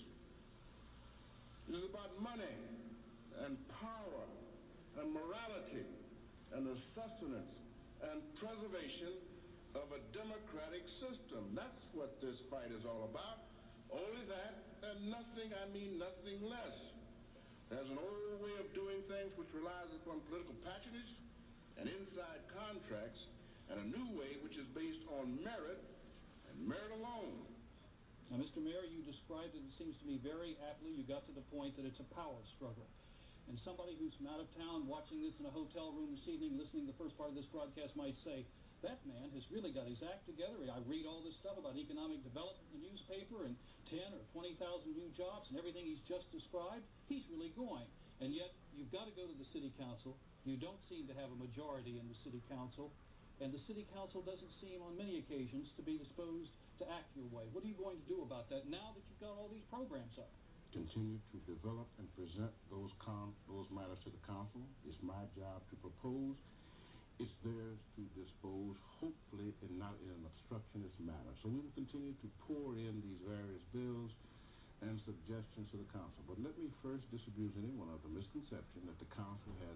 It is about money and power and morality and the sustenance and preservation of a democratic system. That's what this fight is all about. Only that and nothing, I mean nothing less. There's an old way of doing things which relies upon political patronage and inside contracts, and a new way which is based on merit and merit alone. Now, Mr. Mayor, you described it seems to me very aptly. You got to the point that it's a power struggle. And somebody who's from out of town watching this in a hotel room this evening, listening to the first part of this broadcast, might say, that man has really got his act together. I read all this stuff about economic development in the newspaper and 10 or 20,000 new jobs and everything he's just described. He's really going. And yet, you've got to go to the city council. You don't seem to have a majority in the city council. And the city council doesn't seem, on many occasions, to be disposed to act your way. What are you going to do about that now that you've got all these programs up? Continue to develop and present those matters to the council. It's my job to propose. It's theirs to dispose, hopefully, and not in an obstructionist manner. So we will continue to pour in these various bills and suggestions to the council. But let me first disabuse anyone of the misconception that the council has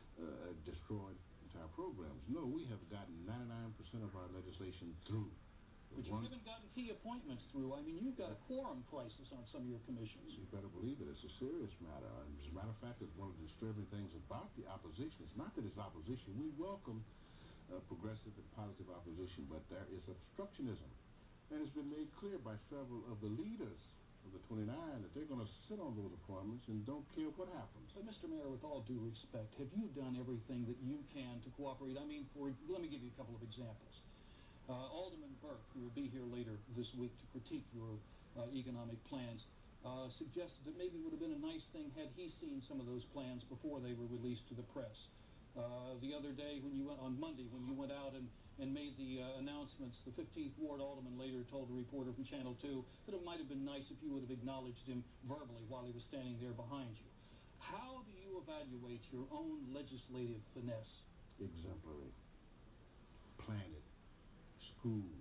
destroyed entire programs. No, we have gotten 99% of our legislation through. But you haven't gotten key appointments through. I mean, you've got a quorum crisis on some of your commissions. You better believe it. It's a serious matter. As a matter of fact, it's one of the disturbing things about the opposition. It's not that it's opposition. We welcome progressive and positive opposition, but there is obstructionism. And it's been made clear by several of the leaders of the 29 that they're going to sit on those appointments and don't care what happens. But, Mr. Mayor, with all due respect, have you done everything that you can to cooperate? I mean, let me give you a couple of examples. Alderman Burke, who will be here later this week to critique your economic plans, suggested that maybe it would have been a nice thing had he seen some of those plans before they were released to the press. The other day, on Monday, when you went out and made the announcements, the 15th Ward Alderman later told a reporter from Channel 2 that it might have been nice if you would have acknowledged him verbally while he was standing there behind you. How do you evaluate your own legislative finesse? Exemplary. Planted. School,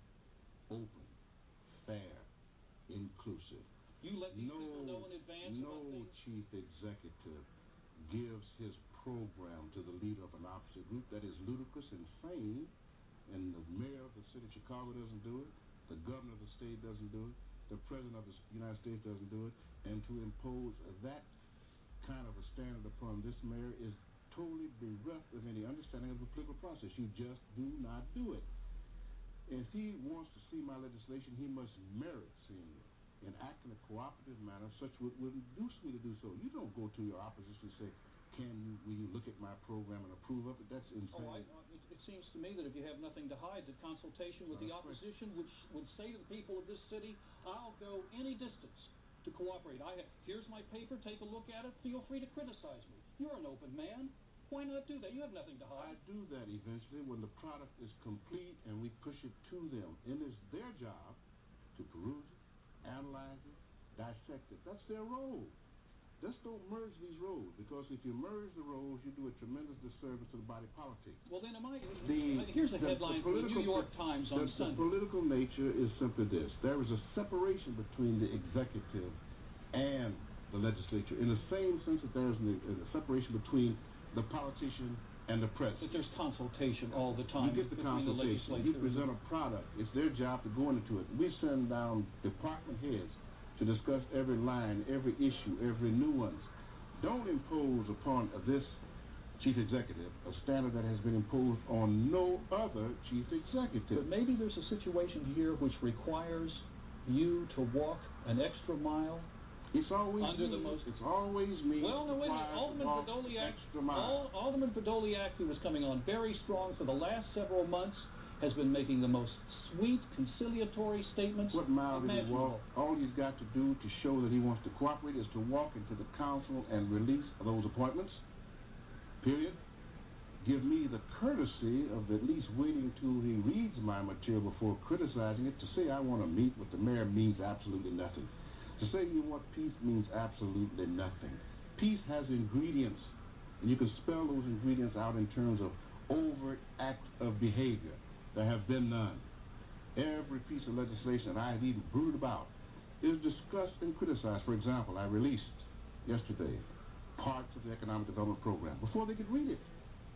open, fair, inclusive. You let these people know in advance about things? No chief executive gives his program to the leader of an opposite group. That is ludicrous, insane, and the mayor of the city of Chicago doesn't do it, the governor of the state doesn't do it, the president of the United States doesn't do it, and to impose that kind of a standard upon this mayor is totally bereft of any understanding of the political process. You just do not do it. If he wants to see my legislation, he must merit seeing it and act in a cooperative manner such would induce me to do so. You don't go to your opposition and say, will you look at my program and approve of it? That's insane. It seems to me that if you have nothing to hide, the consultation with the opposition would say to the people of this city, I'll go any distance to cooperate. Here's my paper, take a look at it, feel free to criticize me. You're an open man. Why not do that? You have nothing to hide. I do that eventually when the product is complete and we push it to them. And it's their job to peruse it, analyze it, dissect it. That's their role. Just don't merge these roles, because if you merge the roles, you do a tremendous disservice to the body politic. Well, then here's a headline from the New York Times on Sunday. The political nature is simply this. There is a separation between the executive and the legislature, in the same sense that there is a separation between the politician and the president. But there's consultation all the time. You get the consultation. You present a product. It's their job to go into it. We send down department heads to discuss every line, every issue, every nuance. Don't impose upon this chief executive a standard that has been imposed on no other chief executive. But maybe there's a situation here which requires you to walk an extra mile. It's always It's always me. Well, no, wait a minute. Alderman Podolyak, who was coming on very strong for the last several months, has been making the most sweet, conciliatory statements. What mile did he walk? All he's got to do to show that he wants to cooperate is to walk into the council and release those appointments. Period. give me the courtesy of at least waiting till he reads my material before criticizing it. To say I want to meet with the mayor means absolutely nothing. To say you want peace means absolutely nothing. Peace has ingredients, and you can spell those ingredients out in terms of overt act of behavior. There have been none. Every piece of legislation that I have even brooded about is discussed and criticized. For example, I released yesterday parts of the Economic Development Program before they could read it.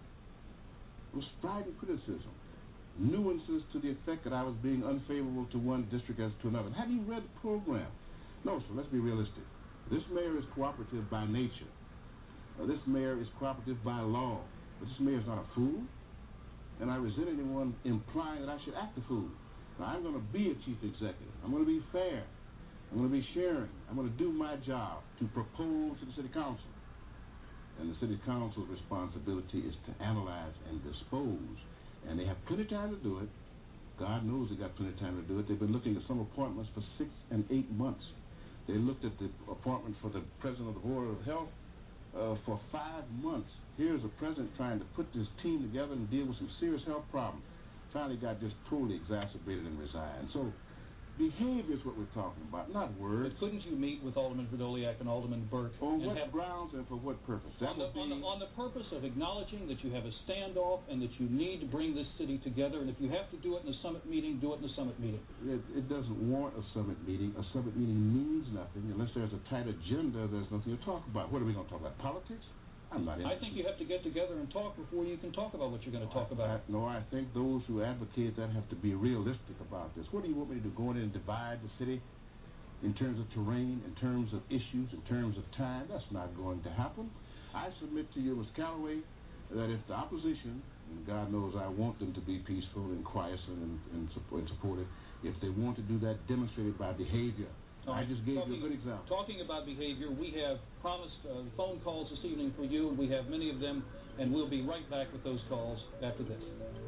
It was strident criticism, nuances to the effect that I was being unfavorable to one district as to another. Have you read the program? No, so let's be realistic. This mayor is cooperative by nature. This mayor is cooperative by law. But this mayor is not a fool, and I resent anyone implying that I should act a fool. Now, I'm going to be a chief executive. I'm going to be fair. I'm going to be sharing. I'm going to do my job to propose to the city council. And the city council's responsibility is to analyze and dispose. And they have plenty of time to do it. God knows they got plenty of time to do it. They've been looking at some appointments for 6 and 8 months. They looked at the appointment for the president of the Board of Health for 5 months. Here's a president trying to put this team together and deal with some serious health problems. Finally got just totally exacerbated and resigned. So behavior is what we're talking about, not words. But couldn't you meet with Alderman Verdoliak and Alderman Burke? On what grounds and for what purpose? On the purpose of acknowledging that you have a standoff and that you need to bring this city together, and if you have to do it in a summit meeting, do it in a summit meeting. It doesn't warrant a summit meeting. A summit meeting means nothing. Unless there's a tight agenda, there's nothing to talk about. What are we going to talk about? Politics? I'm not interested. I think you have to get together and talk before you can talk about what you're going to talk about. No, I think those who advocate that have to be realistic about this. What do you want me to do? Go in and divide the city in terms of terrain, in terms of issues, in terms of time? That's not going to happen. I submit to you, Ms. Calloway, that if the opposition, and God knows I want them to be peaceful and quiescent and supportive, if they want to do that, demonstrate it by behavior. I just gave you a good example. Talking about behavior, we have promised phone calls this evening for you, and we have many of them, and we'll be right back with those calls after this.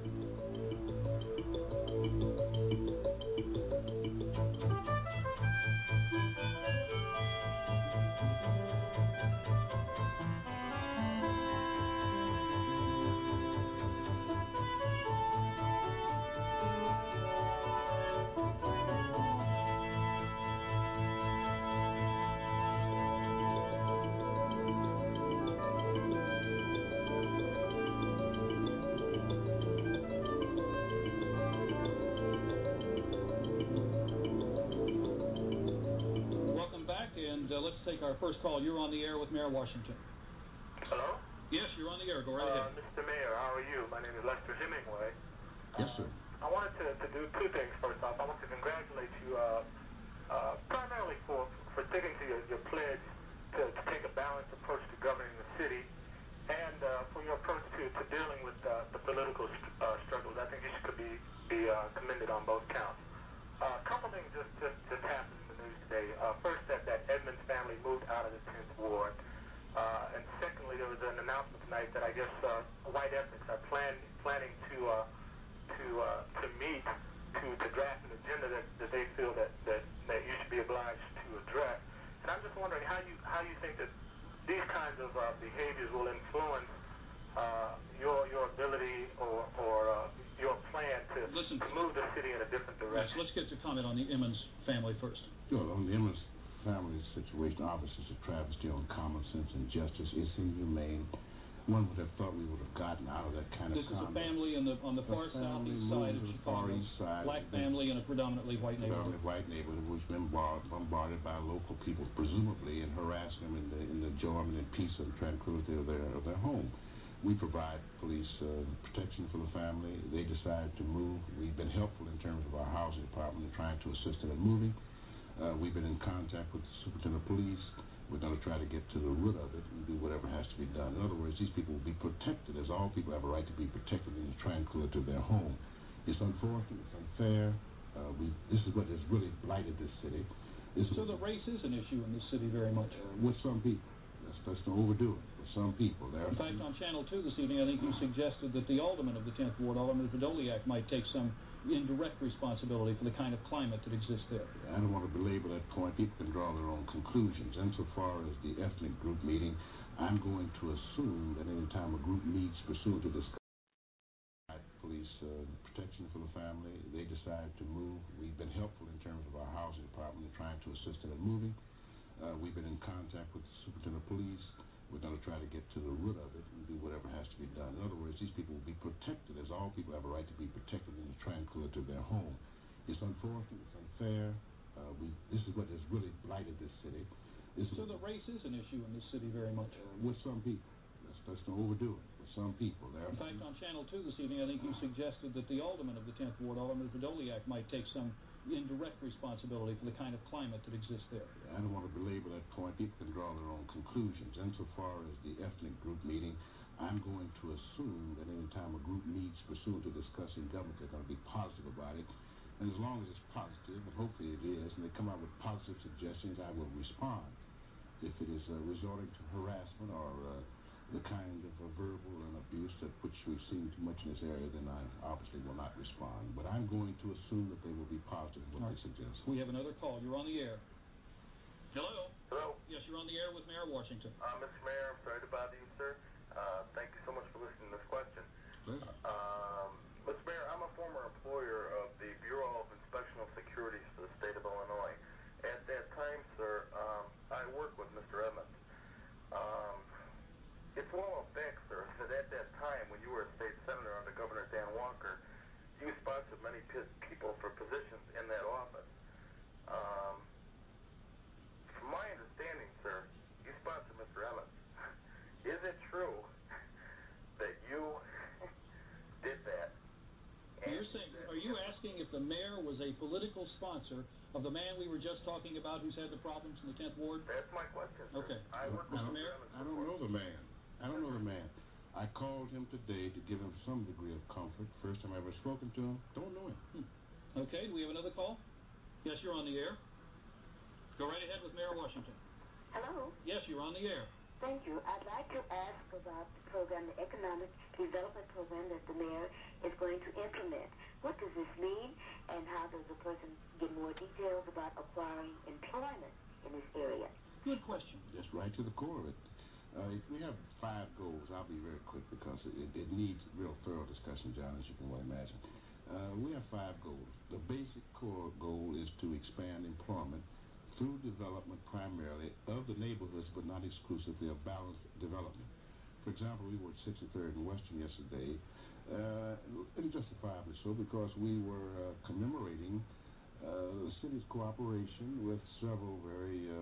Let's take our first call. You're on the air with Mayor Washington. Hello? Yes, you're on the air. Go right ahead. Mr. Mayor, how are you? My name is Lester Hemingway. Yes, sir. I wanted to do two things. First off, I want to congratulate you primarily for sticking to your pledge to take a balanced approach to governing the city and for your approach to dealing with the political struggles. I think you should be commended on both counts. A couple things just happened in the news today. First, that Edmonds family moved out of the 10th Ward. And secondly, there was an announcement tonight that I guess White Ethics are planning to meet to draft an agenda that they feel that you should be obliged to address. And I'm just wondering how you think that these kinds of behaviors will influence your ability or your plan to move the city in a different direction. Yes, let's get to comment on the Emmons family first. Sure. On the Emmons family situation, obviously it's a travesty on common sense and justice. It's inhumane. One would have thought we would have gotten out of that kind of This is conduct. a family on the far southeast side of Chicago. Black family in a predominantly white neighborhood. White neighborhood was bombarded by local people, presumably, and harassing them in the enjoyment and peace and tranquility of their home. We provide police protection for the family. They decided to move. We've been helpful in terms of our housing department in trying to assist them in moving. We've been in contact with the superintendent of police. We're going to try to get to the root of it and do whatever has to be done. In other words, these people will be protected, as all people have a right to be protected in the tranquility of their home. It's unfortunate. It's unfair. This is what has really blighted this city. So the race is an issue in this city very much. With some people. Let's not overdo it. With some people. In fact, on Channel 2 this evening, I think you suggested that the alderman of the 10th Ward, Alderman Verdoliak, might take some indirect responsibility for the kind of climate that exists there. I don't want to belabor that point. People can draw their own conclusions. Insofar as the ethnic group meeting, I'm going to assume that any time a group meets pursuant to discuss police protection for the family, they decide to move. We've been helpful in terms of our housing department in trying to assist them in moving. We've been in contact with the superintendent of police. We're going to try to get to the root of it and do whatever has to be done. In other words, these people will be protected, as all people have a right to be protected in the tranquility of their home. It's unfortunate, it's unfair. This is what has really blighted this city. So the race is an issue in this city very much. With some people. Let's not overdo it. With some people. In fact, on Channel 2 this evening, I think you suggested that the alderman of the 10th Ward, Alderman Podoliak, might take some indirect responsibility for the kind of climate that exists there. I don't want to belabor that point. People can draw their own conclusions. Insofar as the ethnic group meeting, I'm going to assume that any time a group meets pursuant to discussing government, they're going to be positive about it. And as long as it's positive, and hopefully it is, and they come out with positive suggestions, I will respond. If it is resorting to harassment or the kind of verbal and abuse which we've seen too much in this area, then I obviously will not respond. But I'm going to assume that they will be positive in what they suggest. We have another call. You're on the air. Hello? Hello? Yes, you're on the air with Mayor Washington. Mr. Mayor, I'm sorry to bother you, sir. Thank you so much for listening to this question. Pleasure. Mr. Mayor, I'm a former employer of the Bureau of Inspectional Securities for the state of Illinois. At that time, sir, I worked with Mr. Emmons. It's well known fact, sir, that at that time when you were a state senator under Governor Dan Walker, you sponsored many people for positions in that office. From my understanding, sir, you sponsored Mr. Emmons. Is it true that you did that? Are you asking if the mayor was a political sponsor of the man we were just talking about who's had the problems in the 10th Ward? That's my question, sir. Okay. Mr. Mayor? I don't know the man. I called him today to give him some degree of comfort. First time I ever spoken to him. Don't know him. Okay, do we have another call? Yes, you're on the air. Go right ahead with Mayor Washington. Hello? Yes, you're on the air. Thank you. I'd like to ask about the program, the Economic Development Program that the mayor is going to implement. What does this mean, and how does a person get more details about acquiring employment in this area? Good question. Just right to the core of it. We have 5 goals. I'll be very quick because it needs real thorough discussion, John, as you can well imagine. We have 5 goals. The basic core goal is to expand employment through development primarily of the neighborhoods, but not exclusively of balanced development. For example, we were at 63rd and Western yesterday, and justifiably so, because we were commemorating the city's cooperation with several very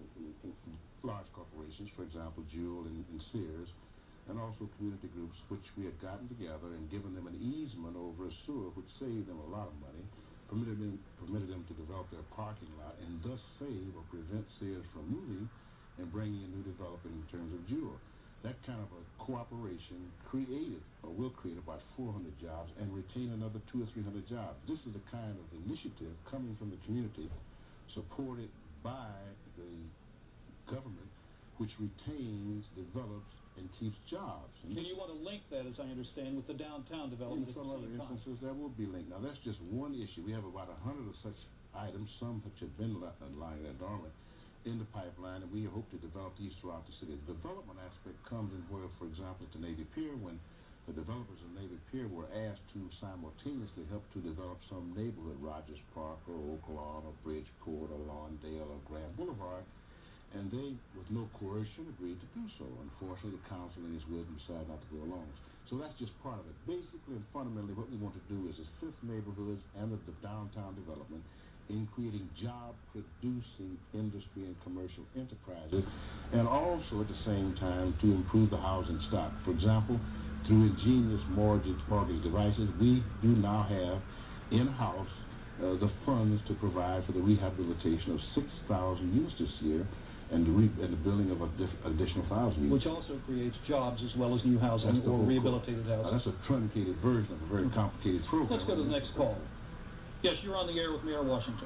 large corporations, for example, Jewel and Sears, and also community groups which we had gotten together and given them an easement over a sewer, which saved them a lot of money, permitted them to develop their parking lot, and thus save or prevent Sears from moving and bringing in new development in terms of Jewel. That kind of a cooperation created, or will create, about 400 jobs and retain another 200 or 300 jobs. This is the kind of initiative coming from the community, supported by the government, which retains, develops, and keeps jobs. And you want to link that, as I understand, with the downtown development. In some other instances, there will be linked. Now, that's just one issue. We have about 100 of such items, some which have been lying there dormant in the pipeline, and we hope to develop these throughout the city. The development aspect comes in where, for example, at the Navy Pier, when the developers of Navy Pier were asked to simultaneously help to develop some neighborhood, Rogers Park or Oak Lawn or Bridgeport or Lawndale or Grand Boulevard, and they, with no coercion, agreed to do so. Unfortunately, the council in its wisdom decided not to go along. So that's just part of it. Basically and fundamentally, what we want to do is assist neighborhoods and the downtown development in creating job-producing industry and commercial enterprises, and also at the same time to improve the housing stock. For example, through ingenious mortgage devices, we do now have in-house the funds to provide for the rehabilitation of 6,000 units this year, and the building of additional 1,000 units. Which also creates jobs as well as new housing or rehabilitated housing. That's a truncated version of a very complicated program. Let's go to the next call. Yes, you're on the air with Mayor Washington.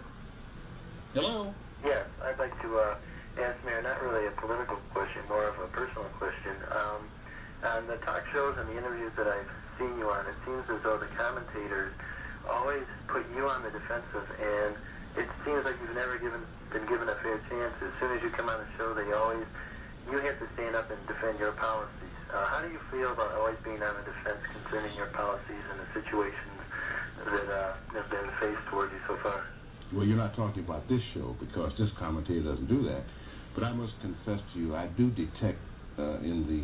Hello? Yes, I'd like to ask Mayor, not really a political question, more of a personal question. On the talk shows and the interviews that I've seen you on, it seems as though the commentators always put you on the defensive, and it seems like you've never been given a fair chance. As soon as you come on the show, you have to stand up and defend your policies. How do you feel about always being on the defense concerning your policies and the situations that have been faced towards you so far? Well, you're not talking about this show because this commentator doesn't do that. But I must confess to you, I do detect in the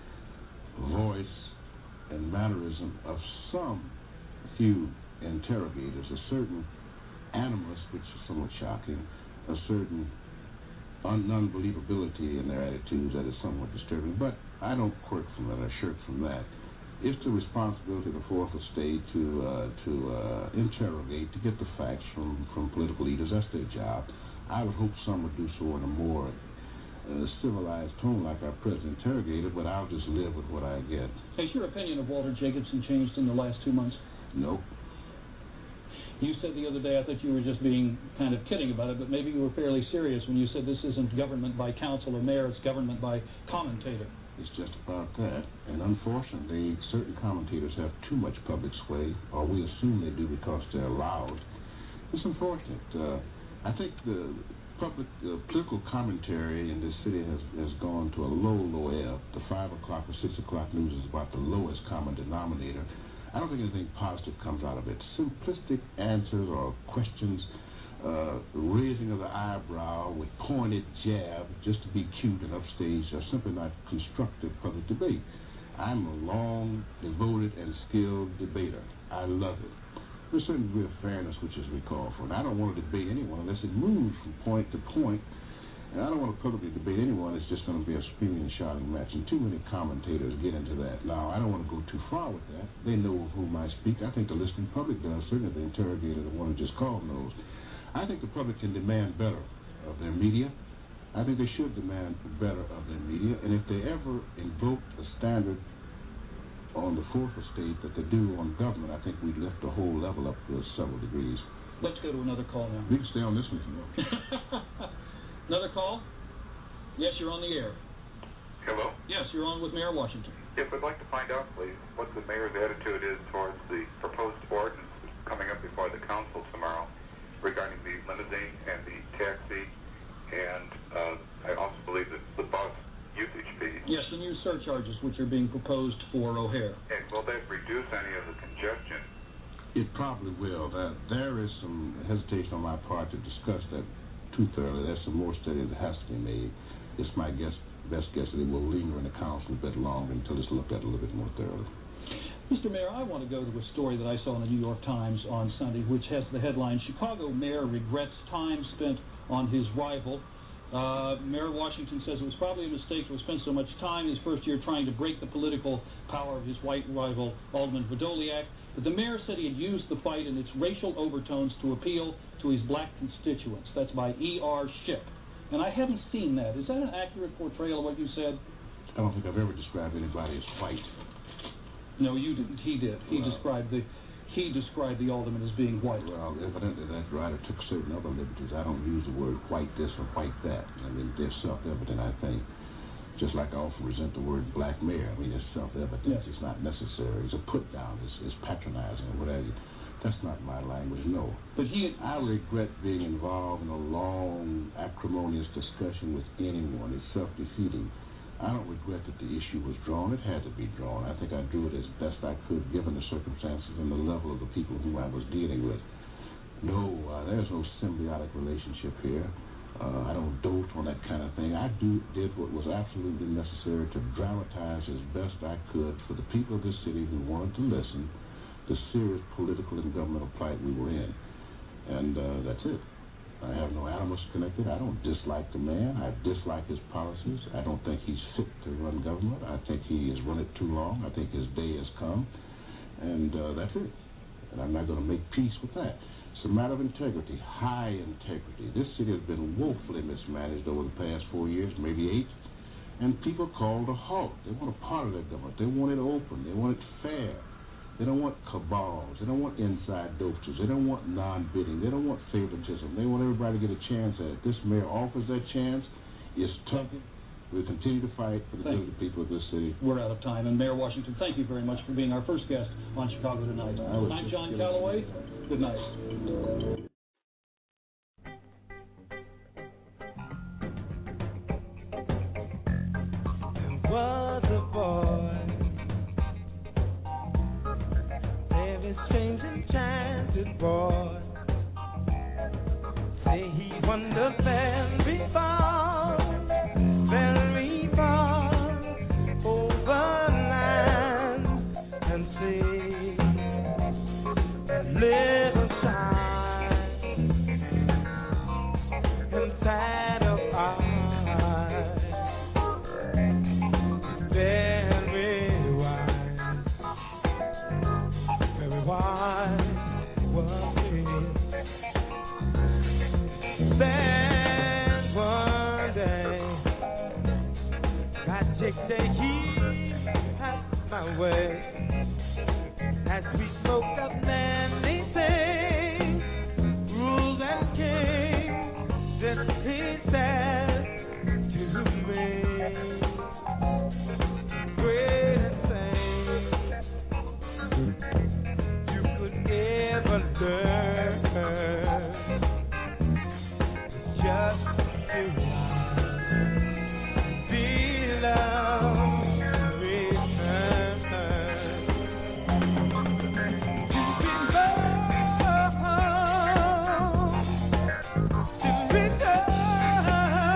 voice and mannerism of some few interrogators a certain animus, which is somewhat shocking, a certain unbelievability in their attitudes that is somewhat disturbing. But I don't quirk from that or shirk from that. It's the responsibility of the Fourth Estate to interrogate, to get the facts from political leaders. That's their job. I would hope some would do so in a more civilized tone like our present interrogator, but I'll just live with what I get. Has your opinion of Walter Jacobson changed in the last 2 months? Nope. You said the other day, I thought you were just being kind of kidding about it, but maybe you were fairly serious when you said this isn't government by council or mayor, it's government by commentator. It's just about that. And unfortunately, certain commentators have too much public sway, or we assume they do because they're allowed. It's unfortunate. I think the political commentary in this city has gone to a low ebb. The 5 o'clock or 6 o'clock news is about the lowest common denominator. I don't think anything positive comes out of it. Simplistic answers or questions, raising of the eyebrow with pointed jab just to be cute and upstage are simply not constructive public debate. I'm a long, devoted, and skilled debater. I love it. There's a certain degree of fairness which is recalled for, and I don't want to debate anyone unless it moves from point to point. And I don't want to publicly debate anyone. It's just going to be a screaming and shouting match. And too many commentators get into that. Now, I don't want to go too far with that. They know of whom I speak. I think the listening public does. Certainly the interrogator, the one who just called, knows. I think the public can demand better of their media. I think they should demand better of their media. And if they ever invoke a standard on the Fourth Estate that they do on government, I think we'd lift the whole level up to several degrees. Let's go to another call now. We can stay on this one if you want. Another call? Yes, you're on the air. Hello? Yes, you're on with Mayor Washington. Yes, I'd like to find out, please, what the mayor's attitude is towards the proposed ordinance coming up before the council tomorrow regarding the limousine and the taxi, and I also believe that the bus usage fee. Yes, the new surcharges which are being proposed for O'Hare. And will that reduce any of the congestion? It probably will. There is some hesitation on my part to discuss that too thoroughly. There's some more study that has to be made. It's my best guess that it will linger in the council a bit longer until it's looked at a little bit more thoroughly. Mr. Mayor, I want to go to a story that I saw in the New York Times on Sunday, which has the headline, Chicago Mayor Regrets Time Spent on His Rival. Mayor Washington says it was probably a mistake to have spent so much time his first year trying to break the political power of his white rival, Alderman Podolyak. But the mayor said he had used the fight and its racial overtones to appeal to his black constituents. That's by E.R. Shipp. And I haven't seen that. Is that an accurate portrayal of what you said? I don't think I've ever described anybody as white. No, you didn't. He did. He described the alderman as being white. Well, evidently that writer took certain other liberties. I don't use the word white this or white that. I mean, they're self-evident, I think. Just like I often resent the word black mayor. I mean, it's self-evident. Yes. It's not necessary. It's a put-down. It's patronizing or whatever. That's not my language, no. But I regret being involved in a long, acrimonious discussion with anyone. It's self-defeating. I don't regret that the issue was drawn. It had to be drawn. I think I drew it as best I could given the circumstances and the level of the people whom I was dealing with. No, there's no symbiotic relationship here. I don't dote on that kind of thing. I did what was absolutely necessary to dramatize as best I could for the people of this city who wanted to listen the serious political and governmental plight we were in. And that's it. I have no animus connected. I don't dislike the man. I dislike his policies. I don't think he's fit to run government. I think he has run it too long. I think his day has come. And that's it. And I'm not going to make peace with that. It's a matter of integrity, high integrity. This city has been woefully mismanaged over the past 4 years, maybe 8. And people called a halt. They want a part of their government. They want it open. They want it fair. They don't want cabals. They don't want inside dopesters. They don't want non-bidding. They don't want favoritism. They want everybody to get a chance at it. This mayor offers that chance. It's tough. We'll continue to fight for the good of the people of this city. We're out of time. And Mayor Washington, thank you very much for being our first guest on Chicago Tonight. I'm John Calloway. Good night. Was a boy, every strange enchanted boy. Say he wandered very far over land and sea. Little shine inside of our very wise was he. Then one day, God dictated he had my way. As we spoke of many things, rules and kings, this he said to me. Greatest thing you could ever learn is just to be loved, return. To be loved, to return.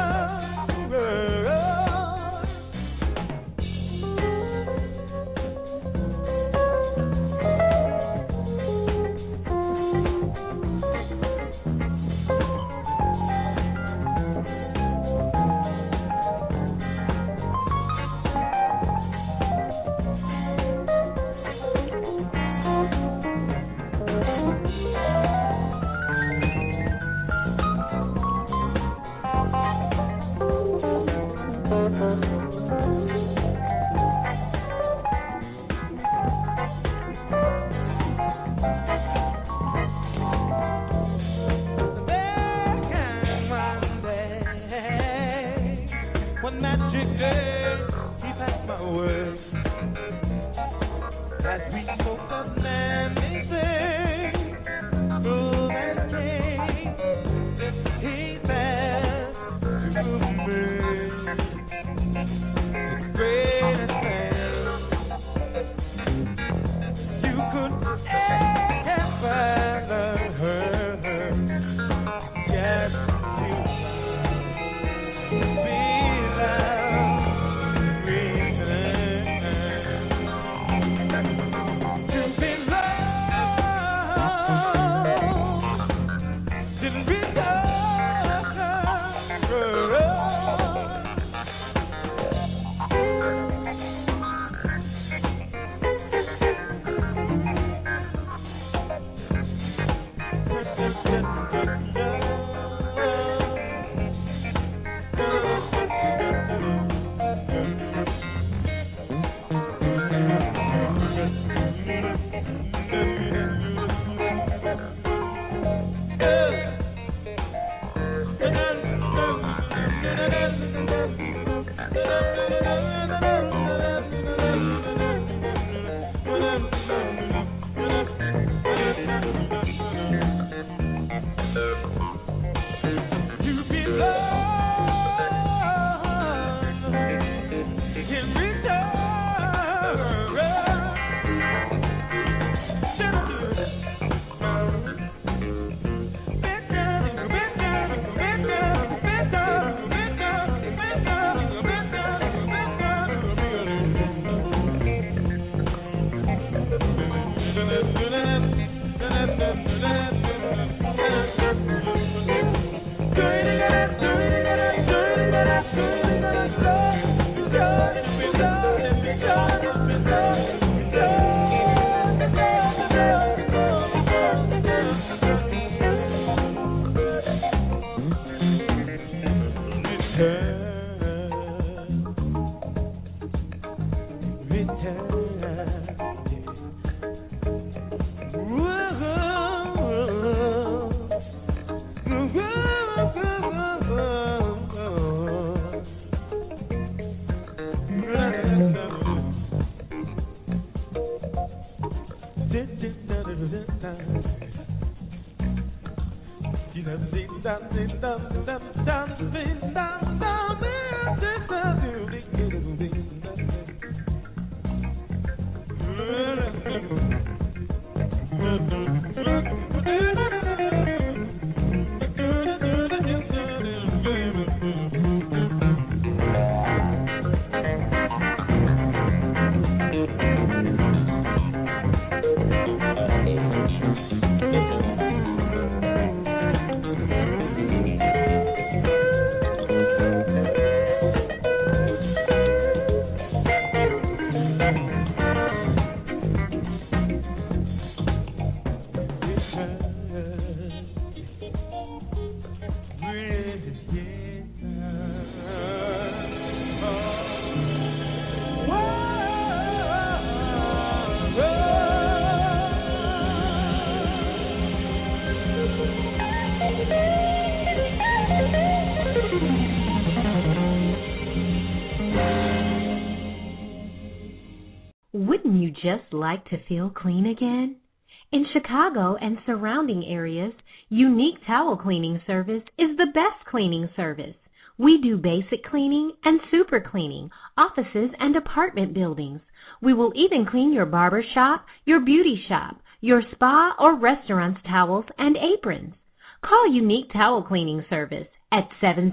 Wouldn't you just like to feel clean again? In Chicago and surrounding areas, Unique Towel Cleaning Service is the best cleaning service. We do basic cleaning and super cleaning, offices and apartment buildings. We will even clean your barber shop, your beauty shop, your spa or restaurant's towels and aprons. Call Unique Towel Cleaning Service at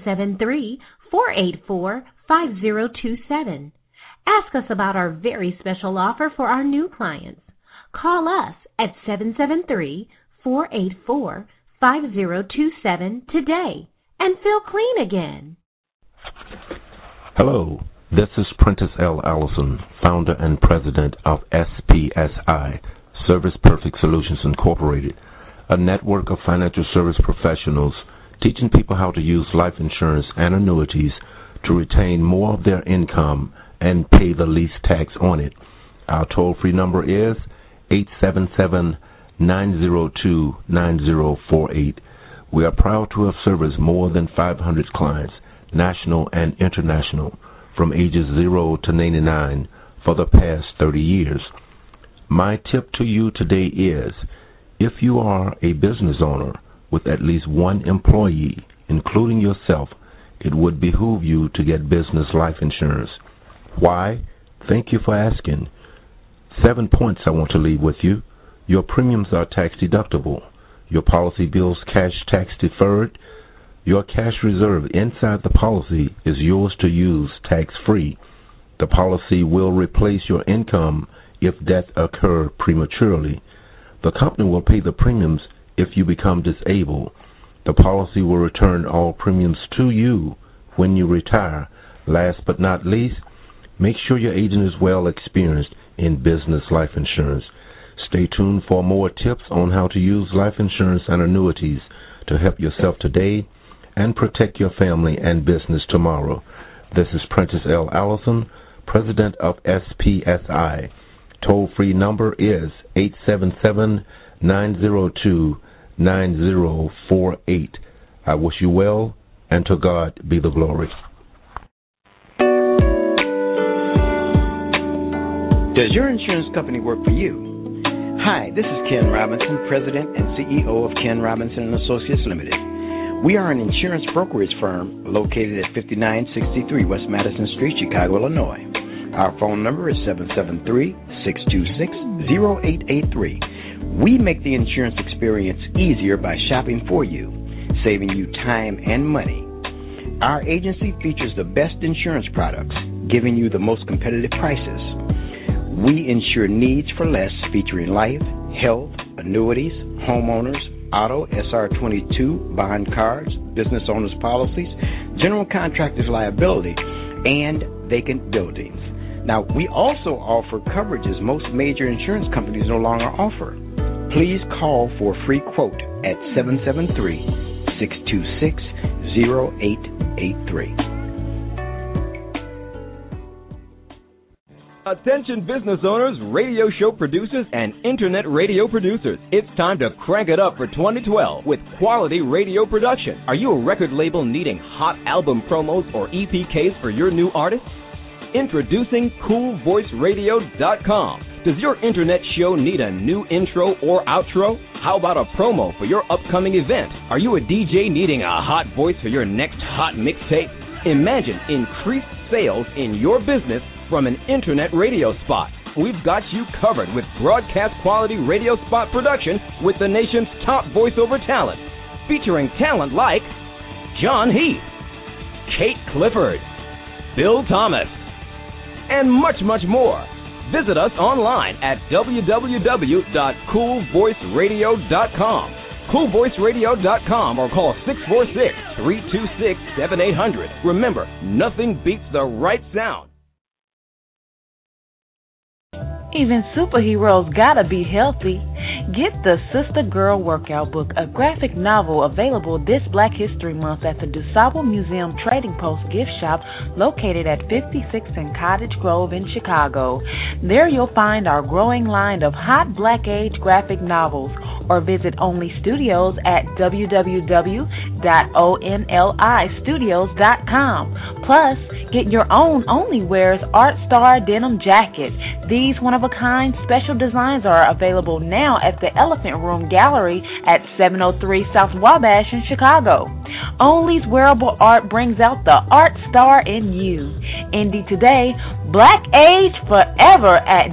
773-484-5027. Ask us about our very special offer for our new clients. Call us at 773-484-5027 today and feel clean again. Hello, this is Prentice L. Allison, founder and president of SPSI, Service Perfect Solutions Incorporated, a network of financial service professionals teaching people how to use life insurance and annuities to retain more of their income and pay the least tax on it. Our toll-free number is 877-902-9048. We are proud to have serviced more than 500 clients, national and international, from ages 0 to 99 for the past 30 years. My tip to you today is, if you are a business owner with at least one employee, including yourself, it would behoove you to get business life insurance. Why? Thank you for asking. 7 points I want to leave with you. Your premiums are tax deductible. Your policy bills cash tax deferred. Your cash reserve inside the policy is yours to use tax-free. The policy will replace your income if death occurs prematurely. The company will pay the premiums if you become disabled. The policy will return all premiums to you when you retire. Last but not least, make sure your agent is well experienced in business life insurance. Stay tuned for more tips on how to use life insurance and annuities to help yourself today and protect your family and business tomorrow. This is Prentice L. Allison, president of SPSI. Toll-free number is 877-902-9048. I wish you well, and to God be the glory. Does your insurance company work for you? Hi, this is Ken Robinson, President and CEO of Ken Robinson & Associates Limited. We are an insurance brokerage firm located at 5963 West Madison Street, Chicago, Illinois. Our phone number is 773-626-0883. We make the insurance experience easier by shopping for you, saving you time and money. Our agency features the best insurance products, giving you the most competitive prices. We insure needs for less, featuring life, health, annuities, homeowners, auto, SR22, bond cards, business owners policies, general contractors liability, and vacant buildings. Now, we also offer coverages most major insurance companies no longer offer. Please call for a free quote at 773-626-0883. Attention business owners, radio show producers, and internet radio producers. It's time to crank it up for 2012 with quality radio production. Are you a record label needing hot album promos or EPKs for your new artists? Introducing CoolVoiceRadio.com. Does your internet show need a new intro or outro? How about a promo for your upcoming event? Are you a DJ needing a hot voice for your next hot mixtape? Imagine increased sales in your business from an internet radio spot. We've got you covered with broadcast quality radio spot production with the nation's top voiceover talent, featuring talent like John Heath, Kate Clifford, Bill Thomas, and much, much more. Visit us online at www.coolvoiceradio.com, coolvoiceradio.com, or call 646-326-7800. Remember, nothing beats the right sound. Even superheroes gotta be healthy. Get the Sister Girl Workout Book, a graphic novel available this Black History Month at the DuSable Museum Trading Post gift shop located at 56 in Cottage Grove in Chicago. There you'll find our growing line of hot Black age graphic novels, or visit Only Studios at www.onlistudios.com. Plus, get your own Onlywear's Art Star denim jacket. These one-of-a-kind special designs are available now at the Elephant Room Gallery at 703 South Wabash in Chicago. Only's wearable art brings out the art star in you. Indie today, Black Age forever at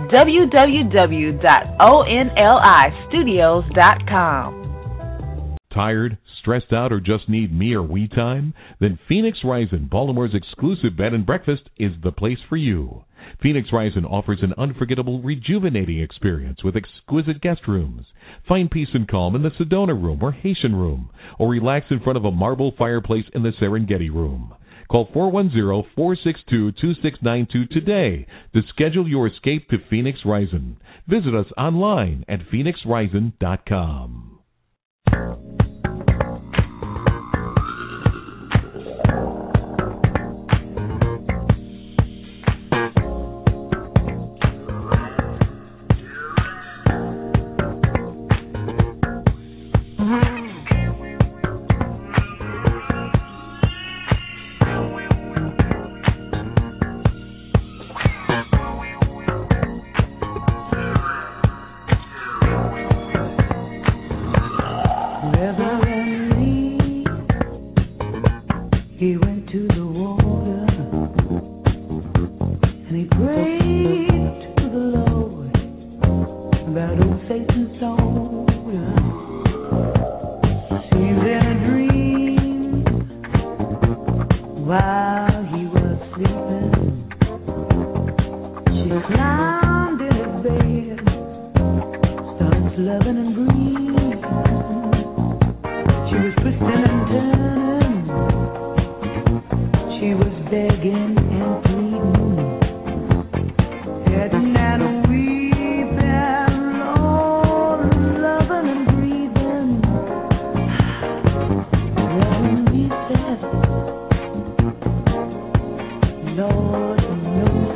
www.onlistudios.com. Tired, stressed out, or just need me or we time? Then Phoenix Rising, Baltimore's exclusive bed and breakfast, is the place for you. Phoenix Rising offers an unforgettable, rejuvenating experience with exquisite guest rooms. Find peace and calm in the Sedona Room or Haitian Room, or relax in front of a marble fireplace in the Serengeti Room. Call 410-462-2692 today to schedule your escape to Phoenix Rising. Visit us online at phoenixrising.com.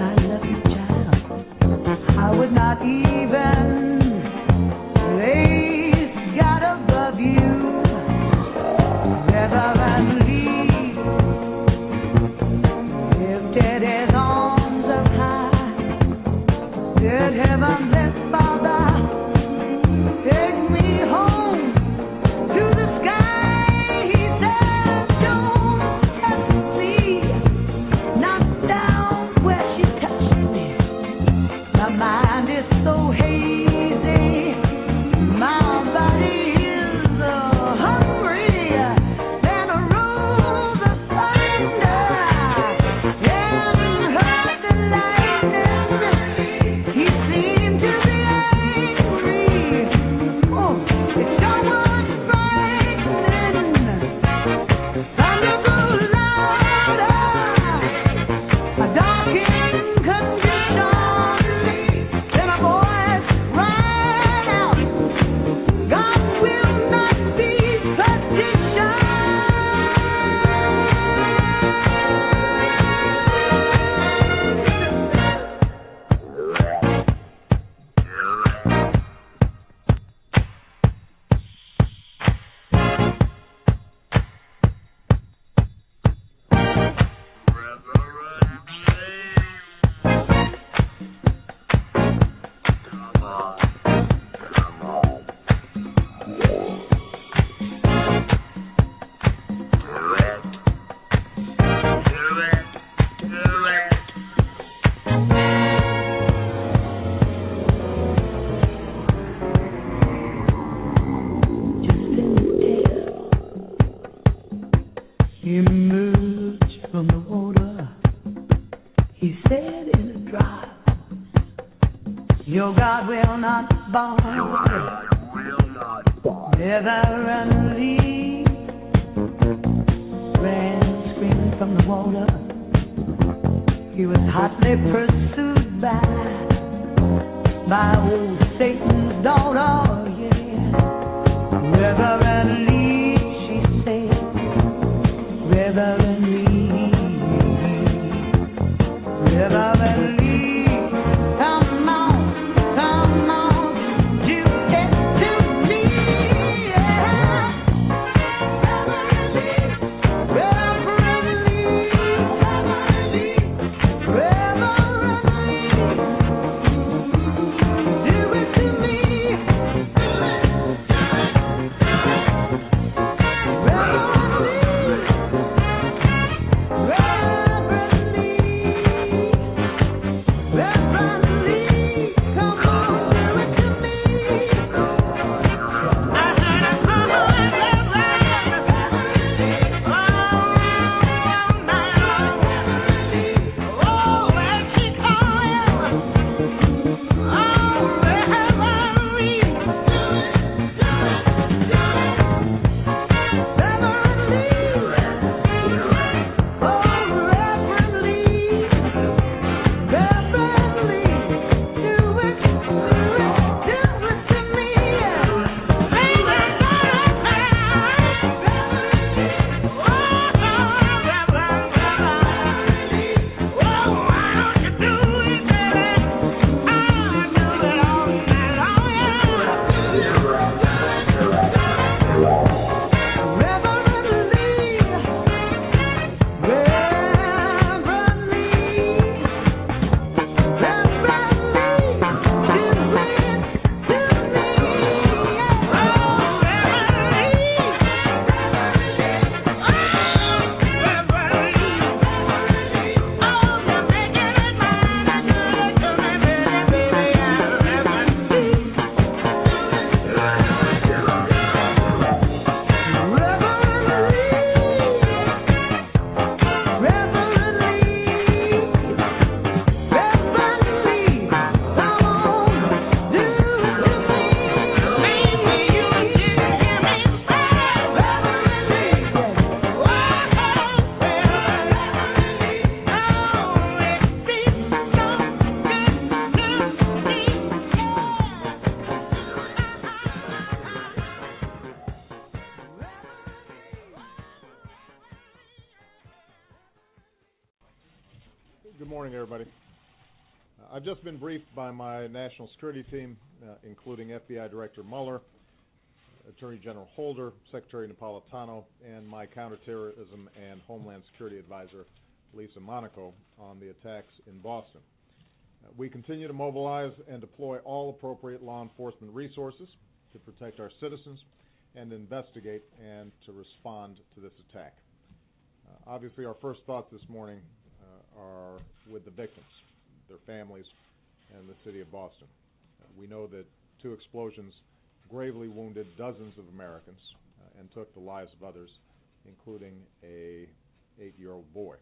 I would not even lay Your God will not bar. Never leave. Ran screaming from the water. He was hotly pursued by old Satan's daughter. Yeah. Reverend Lee, she said. Reverend Lee. Reverend Lee. I've just been briefed by my national security team, including FBI Director Mueller, Attorney General Holder, Secretary Napolitano, and my counterterrorism and Homeland Security Advisor, Lisa Monaco, on the attacks in Boston. We continue to mobilize and deploy all appropriate law enforcement resources to protect our citizens and investigate and to respond to this attack. Obviously, our first thoughts this morning are with the victims, their families, and the city of Boston. We know that 2 explosions gravely wounded dozens of Americans and took the lives of others, including a 8-year-old boy.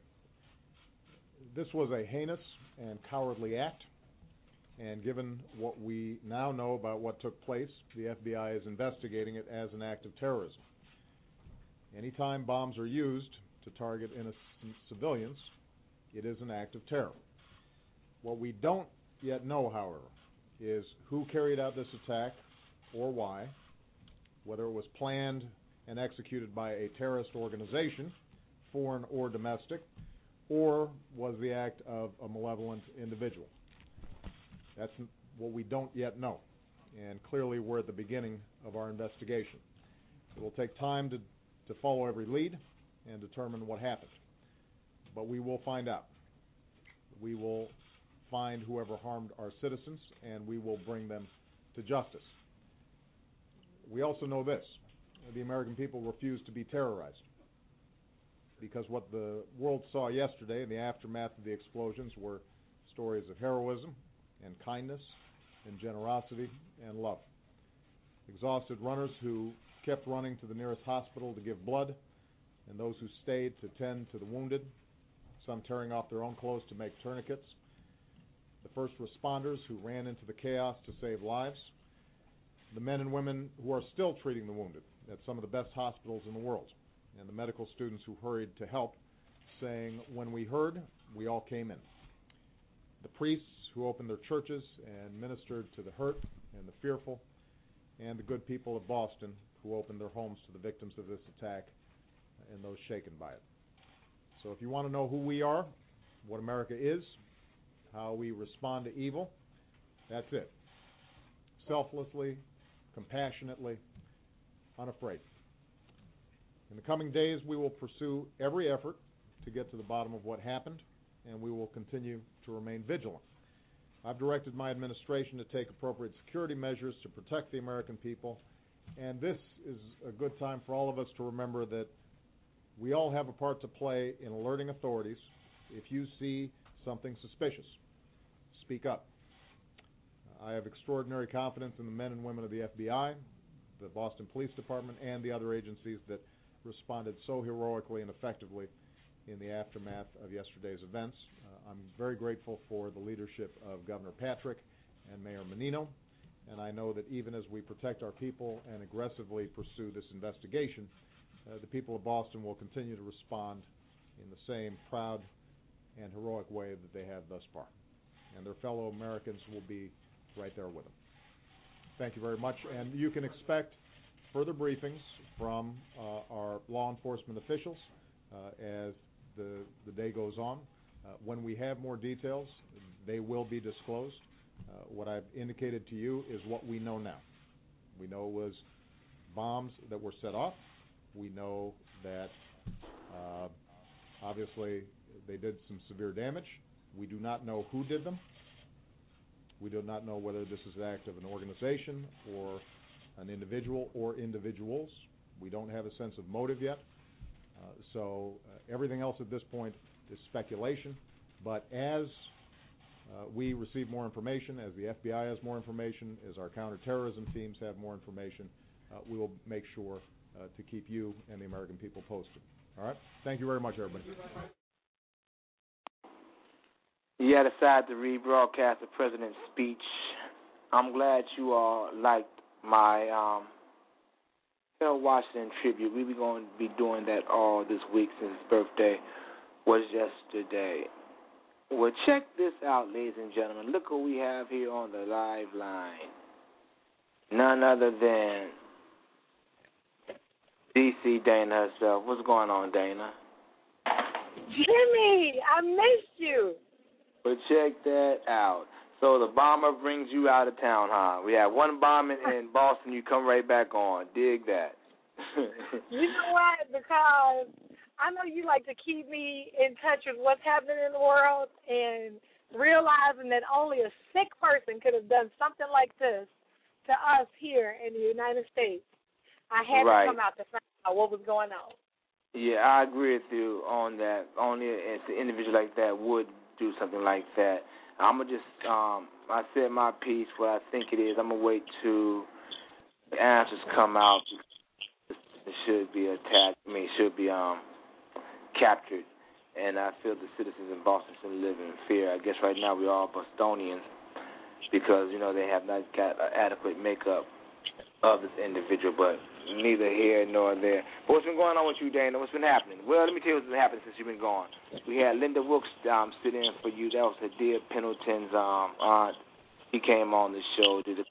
This was a heinous and cowardly act, and given what we now know about what took place, the FBI is investigating it as an act of terrorism. Anytime bombs are used to target innocent civilians, it is an act of terror. What we don't yet know, however, is who carried out this attack or why, whether it was planned and executed by a terrorist organization, foreign or domestic, or was the act of a malevolent individual. That's what we don't yet know, and clearly we're at the beginning of our investigation. It will take time to follow every lead and determine what happened, but we will find out. We will find whoever harmed our citizens, and we will bring them to justice. We also know this: the American people refuse to be terrorized, because what the world saw yesterday in the aftermath of the explosions were stories of heroism and kindness and generosity and love. Exhausted runners who kept running to the nearest hospital to give blood, and those who stayed to tend to the wounded, some tearing off their own clothes to make tourniquets. the first responders who ran into the chaos to save lives, the men and women who are still treating the wounded at some of the best hospitals in the world, and the medical students who hurried to help, saying, when we heard, we all came in. The priests who opened their churches and ministered to the hurt and the fearful, and the good people of Boston who opened their homes to the victims of this attack and those shaken by it. So if you want to know who we are, what America is, how we respond to evil, that's it. Selflessly, compassionately, unafraid. In the coming days, we will pursue every effort to get to the bottom of what happened, and we will continue to remain vigilant. I've directed my administration to take appropriate security measures to protect the American people, and this is a good time for all of us to remember that we all have a part to play in alerting authorities. If you see something suspicious, speak up. I have extraordinary confidence in the men and women of the FBI, the Boston Police Department, and the other agencies that responded so heroically and effectively in the aftermath of yesterday's events. I'm very grateful for the leadership of Governor Patrick and Mayor Menino, and I know that even as we protect our people and aggressively pursue this investigation, the people of Boston will continue to respond in the same proud and heroic way that they have thus far. And their fellow Americans will be right there with them. Thank you very much, and you can expect further briefings from our law enforcement officials as the day goes on. When we have more details, they will be disclosed. What I've indicated to you is what we know now. We know it was bombs that were set off. We know that obviously they did some severe damage. We do not know who did them. We do not know whether this is an act of an organization or an individual or individuals. We don't have a sense of motive yet. So everything else at this point is speculation. But as we receive more information, as the FBI has more information, as our counterterrorism teams have more information, we will make sure to keep you and the American people posted. All right? Thank you very much, everybody. You had decided to rebroadcast the president's speech. I'm glad you all liked my Harold Washington tribute. We'll be going to be doing that all this week since his birthday was yesterday. Well, check this out, ladies and gentlemen. Look what we have here on the live line. None other than D.C. Dana herself. What's going on, Dana? Jimmy, I missed you. But check that out. So the bomber brings you out of town, huh? We have one bomb in Boston, you come right back on. Dig that. You know what? Because I know you like to keep me in touch with what's happening in the world, and realizing that only a sick person could have done something like this to us here in the United States. I had to come out to find out what was going on. Yeah, I agree with you on that. Only an individual like that would do something like that. I'm going to just, I said my piece, what I think it is. I'm going to wait till the answers come out. It should be attacked. I mean, it should be captured. And I feel the citizens in Boston should live in fear. I guess right now we're all Bostonians because, you know, they have not got an adequate makeup of this individual, but neither here nor there. But what's been going on with you, Dana? What's been happening? Well, let me tell you what's been happening since you've been gone. We had Linda Wilkes sit in for you. That was Hadia Pendleton's aunt. He came on the show, did the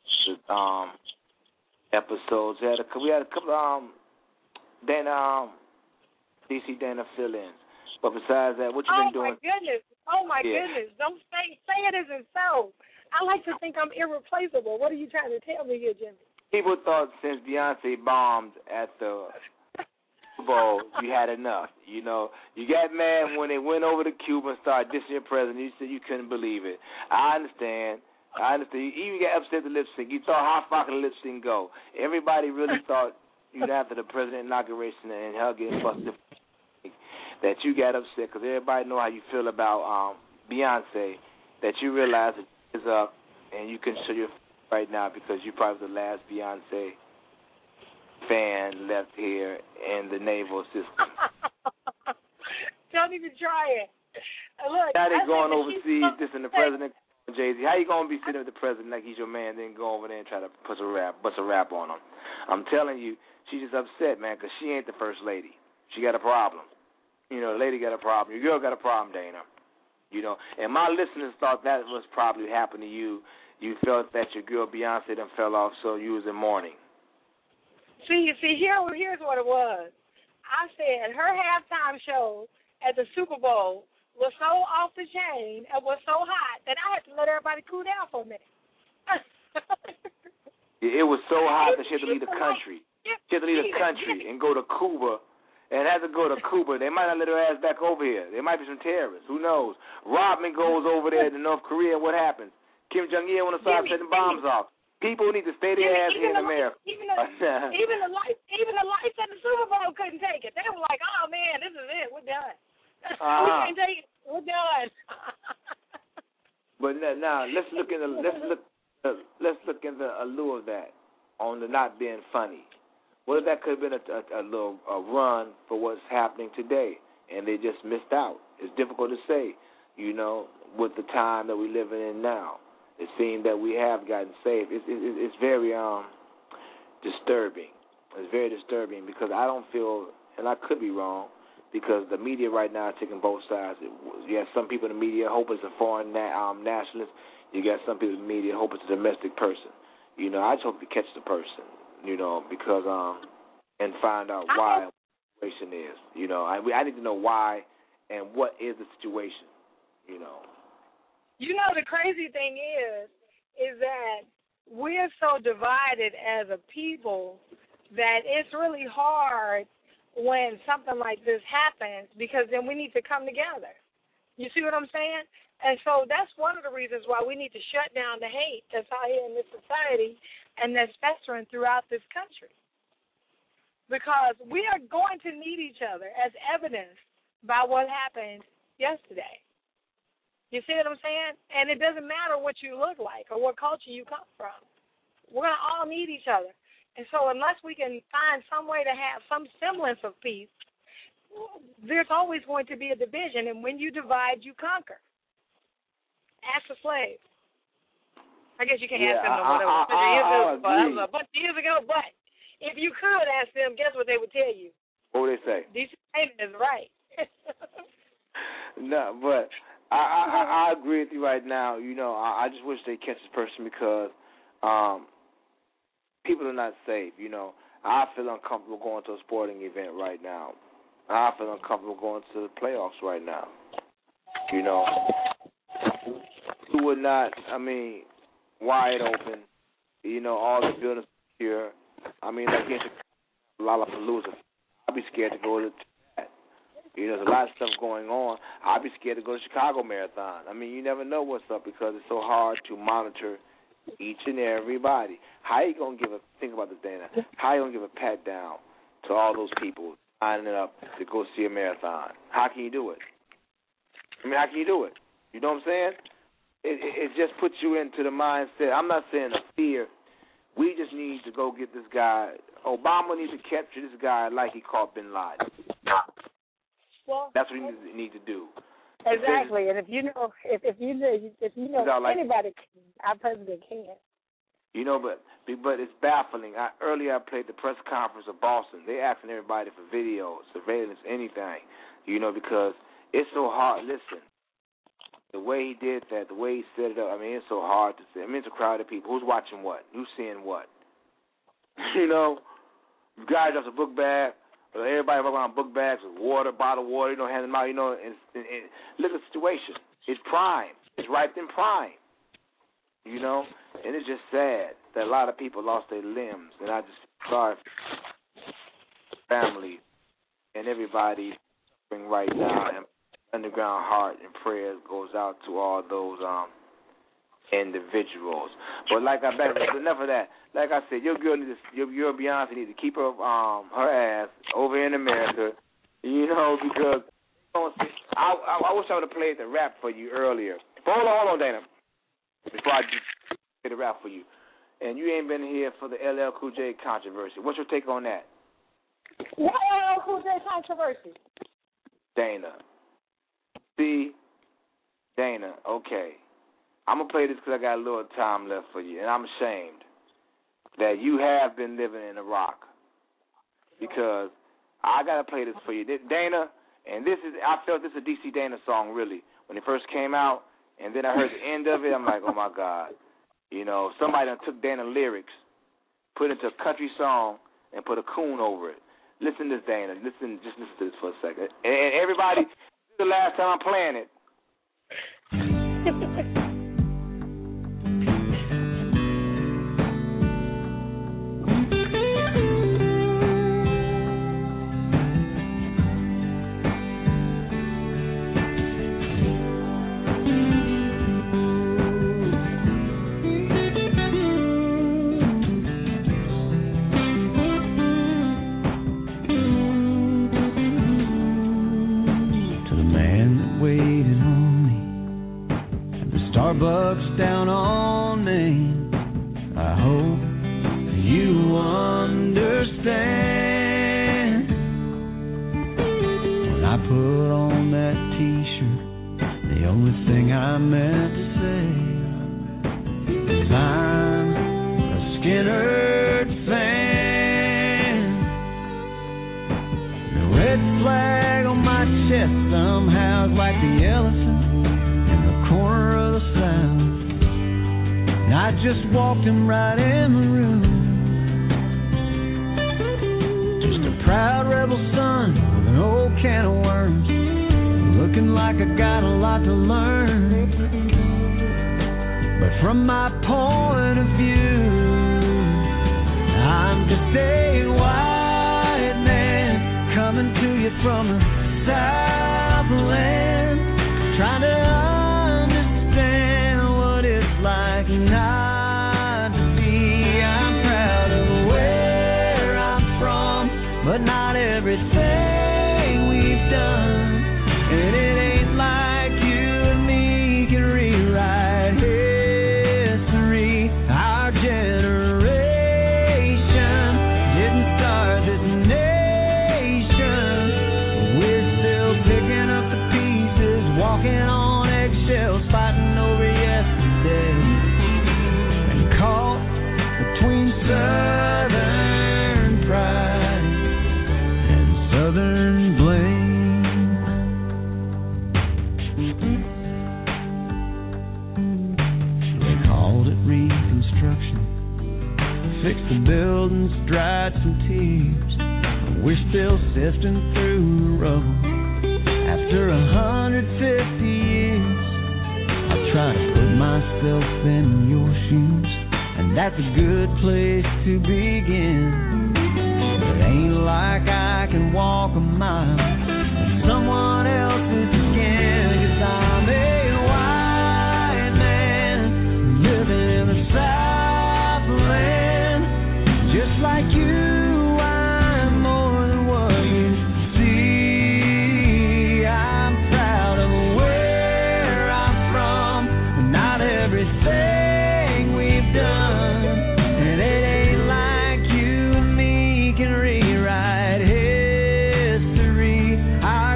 episodes. We had a couple Dana, DC Dana fill-ins. But besides that, what you been doing? Oh, my goodness. Don't say it isn't so. I like to think I'm irreplaceable. What are you trying to tell me here, Jimmy? People thought since Beyonce bombed at the Super Bowl, you had enough. You know, you got mad when they went over to Cuba and started dissing your president. You said you couldn't believe it. I understand. You even got upset the lip sync. You thought, how far can the lip sync go? Everybody really thought, after the president inauguration and her getting busted, that you got upset because everybody know how you feel about Beyonce, that you realize it is up and you can show your right now because you're probably the last Beyonce fan left here in the naval system. Don't even try it. Look, now they're going overseas, dissing the president. Jay-Z, how you gonna be sitting with the president like he's your man, then go over there and try to bust a rap on him? I'm telling you, she's just upset, man, because she ain't the first lady. She got a problem. You know, the lady got a problem. Your girl got a problem, Dana. You know, and my listeners thought that was probably happened to you. You felt that your girl Beyonce done fell off, so you was in mourning. Here's what it was. I said her halftime show at the Super Bowl was so off the chain and was so hot that I had to let everybody cool down for a minute. It was so hot that she had to leave the country. She had to leave the country and go to Cuba. And had to go to Cuba. They might not let her ass back over here. There might be some terrorists. Who knows? Rodman goes over there to North Korea, and what happens? Kim Jong-il want to start setting bombs off. People need to stay their ass here in America. Even the lights at the Super Bowl couldn't take it. They were like, "Oh man, this is it. We're done. We can't take it. We're done." But now let's look in the allure of that on the not being funny. What if that could have been a little run for what's happening today, and they just missed out? It's difficult to say, you know, with the time that we're living in now. It seems that we have gotten saved. It's very disturbing. It's very disturbing because I don't feel, and I could be wrong, because the media right now is taking both sides. You have some people in the media hope it's a foreign nationalist. You got some people in the media hope it's a domestic person. You know, I just hope to catch the person, you know, because and find out why the situation is. You know, I need to know why and what is the situation, you know. You know, the crazy thing is that we're so divided as a people that it's really hard when something like this happens, because then we need to come together. You see what I'm saying? And so that's one of the reasons why we need to shut down the hate that's out here in this society and that's festering throughout this country. Because we are going to need each other, as evidenced by what happened yesterday. You see what I'm saying? And it doesn't matter what you look like or what culture you come from. We're going to all need each other. And so unless we can find some way to have some semblance of peace, there's always going to be a division. And when you divide, you conquer. Ask the slaves. I guess you can't ask them no more. That was a bunch of years ago. But if you could ask them, guess what they would tell you? What would they say? Decent payment is right. No, but I agree with you right now. You know, I just wish they catch this person because people are not safe. You know, I feel uncomfortable going to a sporting event right now. I feel uncomfortable going to the playoffs right now. You know, who would not? I mean, wide open. You know, all the buildings here. I mean, like in Lollapalooza, I'd be scared to go to that. You know, there's a lot of stuff going on. I'd be scared to go to Chicago Marathon. I mean, you never know what's up because it's so hard to monitor each and everybody. How you gonna think about this, Dana? How you gonna give a pat down to all those people signing up to go see a marathon? How can you do it? I mean, how can you do it? You know what I'm saying? It just puts you into the mindset. I'm not saying a fear. We just need to go get this guy. Obama needs to capture this guy like he caught Bin Laden. Well, that's what he needs to do. Exactly, and if you know anybody, our president can. You know, but it's baffling. Earlier I played the press conference of Boston. They asking everybody for video, surveillance, anything. You know, because it's so hard. Listen, the way he did that, the way he set it up. I mean, it's so hard to say. I mean, it's a crowd of people. Who's watching what? Who's seeing what? You know, the guy drops a book bag. Everybody walking around book bags with water, bottled water, you know, hand them out, you know, and look at the situation. It's prime. It's right in prime. You know? And it's just sad that a lot of people lost their limbs. And I just feel sorry for families and everybody suffering right now. And underground heart and prayers goes out to all those individuals. But enough of that. Like I said, your girl Beyonce needs to keep her ass over in America, you know, because I wish I would have played the rap for you earlier. But hold on, Dana, before I play the rap for you. And you ain't been here for the LL Cool J controversy. What's your take on that? What LL Cool J controversy? Dana. See, Dana, okay. I'm going to play this because I got a little time left for you, and I'm ashamed that you have been living in the rock, because I got to play this for you. Dana, and I felt this a DC Dana song, really, when it first came out, and then I heard the end of it, I'm like, oh, my God. You know, somebody done took Dana lyrics, put it into a country song, and put a coon over it. Listen to this, Dana. Just listen to this for a second. And everybody, this is the last time I'm playing it. Starbucks down on Main, I hope you understand. When I put on that t-shirt, the only thing I meant to say is I'm a Skinner fan. The red flag on my chest somehow is like the elephant in the corner of the South. And I just walked him right in the room. Just a proud rebel son with an old can of worms, looking like I got a lot to learn. But from my point of view, I'm just a white man coming to you from the Southland, trying to understand what it's like not to be. I'm proud of where I'm from, but not everything we've done. And it ain't like you and me can rewrite history. Our generation didn't start this nation, but we're still picking up the pieces, walking on eggshells, fighting over yesterday, and caught between Southern pride and Southern blame. They called it Reconstruction, fixed the buildings, dried some tears. We're still sifting through the rubble after 150 years. I try to put myself in your shoes, and that's a good place to begin. It ain't like I can walk a mile in someone else's skin, 'cause I'm a white man living in the Southland. Just like you, I'm more than what you see. I'm proud of where I'm from, but not everything we've done. And it ain't like you and me can rewrite history. Our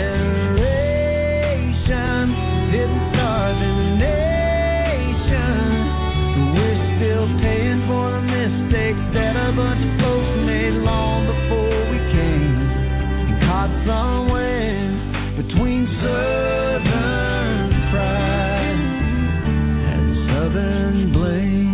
generation didn't start this nation, and we're still paying for the mistakes that a bunch of folks made long before we came, and caught somewhere between Southern pride and Southern blame.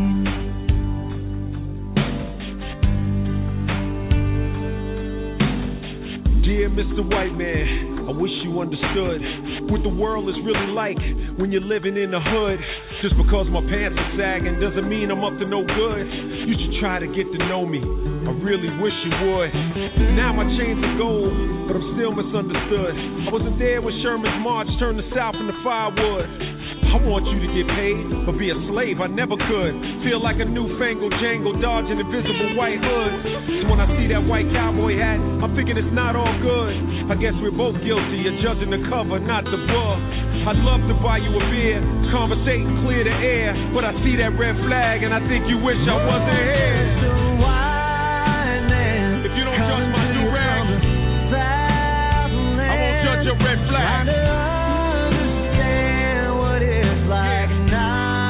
Dear Mr. White Man, I wish you understood what the world is really like when you're living in the hood. Just because my pants are sagging doesn't mean I'm up to no good. You should try to get to know me, I really wish you would. Now my chains are gold, but I'm still misunderstood. I wasn't there when Sherman's march turned the South into firewood. I want you to get paid, but be a slave, I never could. Feel like a newfangled jangle, dodging invisible white hoods. So when I see that white cowboy hat, I'm thinking it's not all good. I guess we're both guilty of judging the cover, not the book. I'd love to buy you a beer, conversate and clear the air, but I see that red flag and I think you wish I wasn't here. If you don't judge my do-rag, I won't judge your red flag. Like not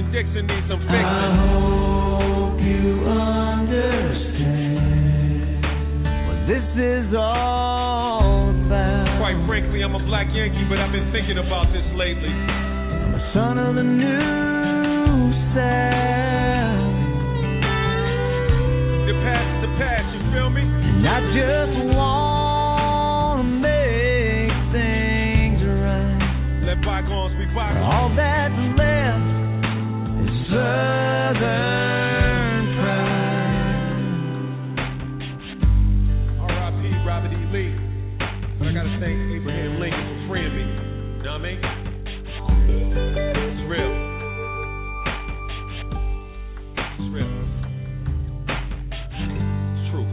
Dixon needs some fixing. I hope you understand what this is all about. Quite frankly, I'm a black Yankee, but I've been thinking about this lately. I'm a son of the New South. The past is the past, you feel me? And I just want to make things right. Let bygones be bygones. All that's left is Southern pride. R.I.P. Robert E. Lee. But I gotta thank Abraham Lincoln for freeing me. You know what I mean? It's real. It's real. It's true.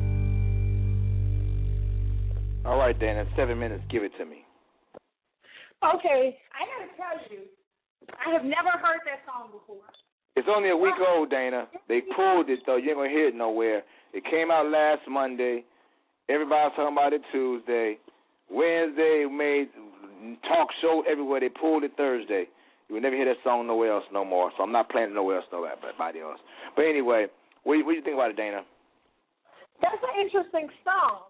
All right, Dana, 7 minutes. Give it to me. Okay, I gotta tell you, I have never heard that song before. It's only a week old, Dana. They pulled it, though. You ain't going to hear it nowhere. It came out last Monday. Everybody's talking about it Tuesday. Wednesday made talk show everywhere. They pulled it Thursday. You will never hear that song nowhere else no more. So I'm not playing it nowhere else, nobody else. But anyway, what do you think about it, Dana? That's an interesting song.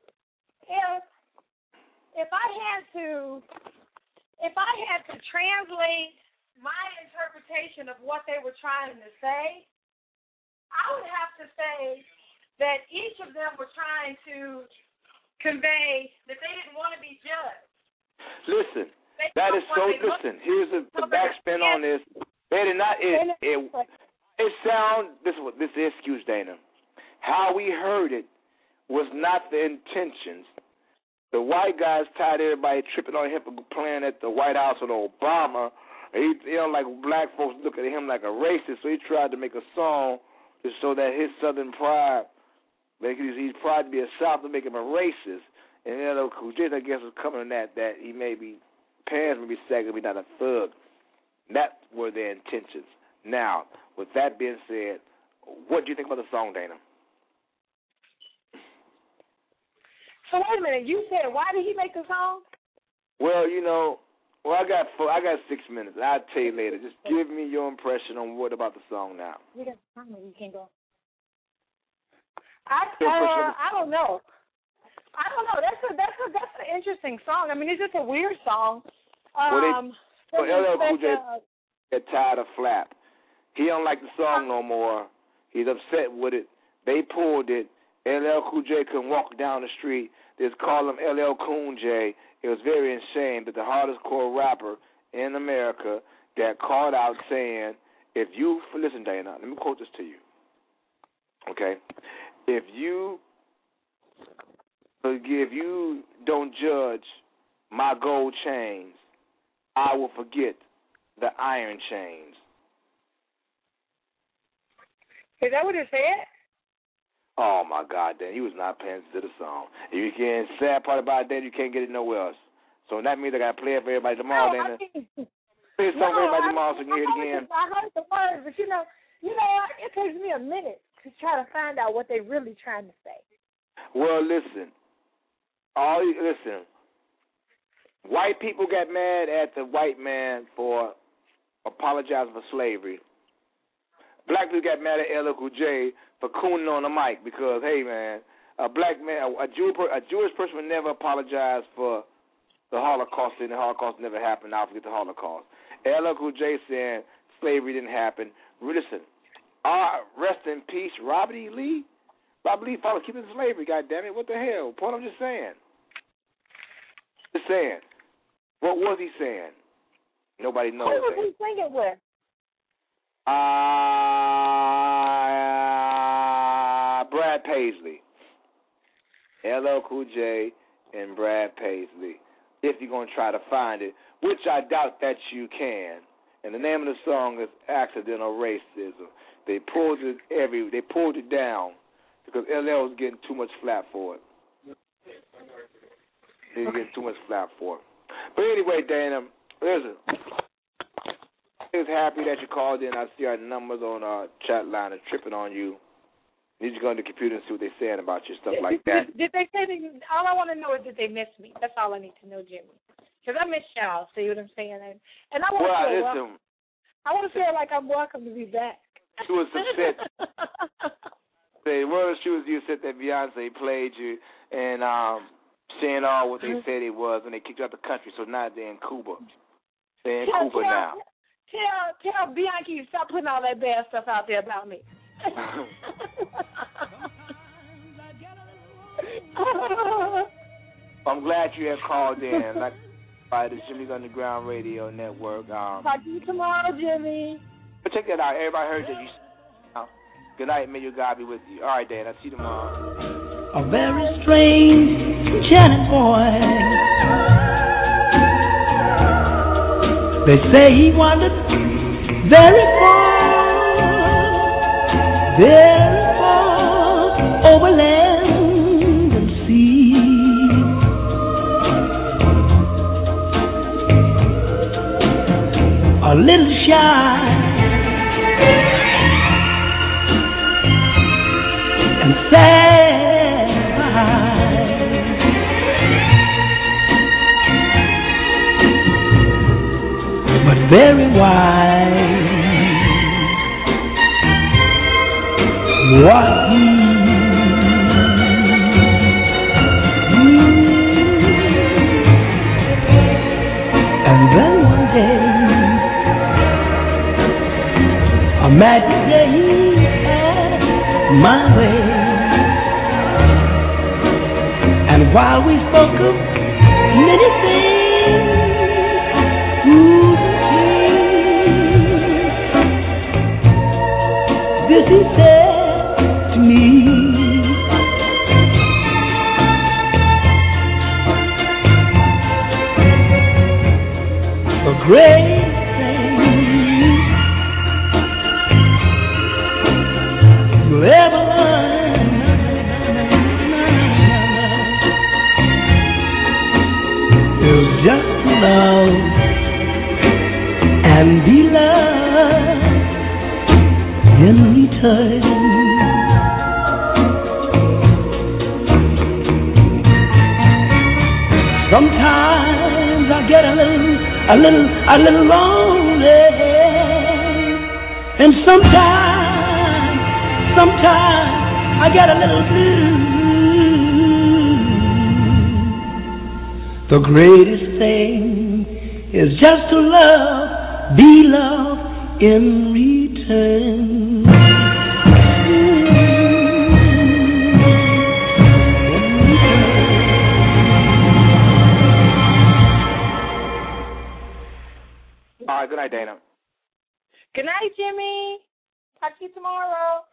If I had to translate my interpretation of what they were trying to say, I would have to say that each of them were trying to convey that they didn't want to be judged. Listen, that is so. Listen, here's the backspin on this. They did not. It sound. This is excuse, Dana. How we heard it was not the intentions. The white guys tired everybody tripping on him for playing at the White House with Obama. He, like black folks look at him like a racist, so he tried to make a song to show that his Southern pride, he's proud to be a South, to make him a racist. And Cool J, I guess, was coming on that he may be, pants may be sagging, but not a thug. That were their intentions. Now, with that being said, what do you think about the song, Dana? So wait a minute, you said why did he make the song? Well, I got 6 minutes. I'll tell you later. Just give me your impression on what about the song now. You can't go. I don't know. That's an interesting song. I mean, it's just a weird song. LL Cool J got tired of Flap. He don't like the song no more. He's upset with it. They pulled it. LL Cool J couldn't walk down the street. They just called him LL Cool J. It was very insane that the hardest core rapper in America got called out saying, listen, Dana, let me quote this to you. Okay? If you don't judge my gold chains, I will forget the iron chains. Is that what it said? Oh, my God, Dan, he was not paying attention to the song. Sad part about that, you can't get it nowhere else. So that means I got to play it for everybody tomorrow, Dana. Play a song for everybody tomorrow so you can hear it again. I heard the words, but it takes me a minute to try to find out what they're really trying to say. Well, listen. White people got mad at the white man for apologizing for slavery. Black people got mad at LL Cool J for cooning on the mic because, hey, man, a black man, a Jewish person would never apologize for the Holocaust, and the Holocaust never happened. I'll forget the Holocaust. LL Cool J saying slavery didn't happen. Listen, rest in peace, Robert E. Lee. Robert Lee followed keeping slavery, goddammit. What the hell? Point I'm just saying. Just saying. What was he saying? Nobody knows. Who was he singing with? Brad Paisley. LL Cool J and Brad Paisley. If you're going to try to find it, which I doubt that you can. And the name of the song is Accidental Racism. They pulled it down because LL was getting too much flap for it. He was getting too much flap for it. But anyway, Dana, listen. I was happy that you called in. I see our numbers on our chat line are tripping on you. You need to go on the computer and see what they're saying about you, stuff like that. Did they say all I want to know is did they miss me? That's all I need to know, Jimmy. Because I miss y'all, see what I'm saying? And I want to I want to feel like I'm welcome to be back. She was upset. The word she was upset that Beyonce played you and saying all what they said it was when they kicked you out the country. So now they're in Cuba. They're in Cuba now. Tell Bianchi to stop putting all that bad stuff out there about me. I'm glad you have called in. Like by the Jimmy's Underground Radio Network. Talk to you tomorrow, Jimmy. Check that out. Everybody heard that. Good night. May your God be with you. All right, Dan. I'll see you tomorrow. A very strange enchanted boy. They say he wandered very far over land and sea. A little shy and sad, but very wise. What and then one day, a magic day had my way, and while we spoke of many things, this he said to me: the great thing you'll ever learn is just to love and be loved in return. Sometimes I get a little lonely, and sometimes I get a little blue. The greatest thing is just to love, be loved in return. All right, good night, Dana. Good night, Jimmy. Talk to you tomorrow.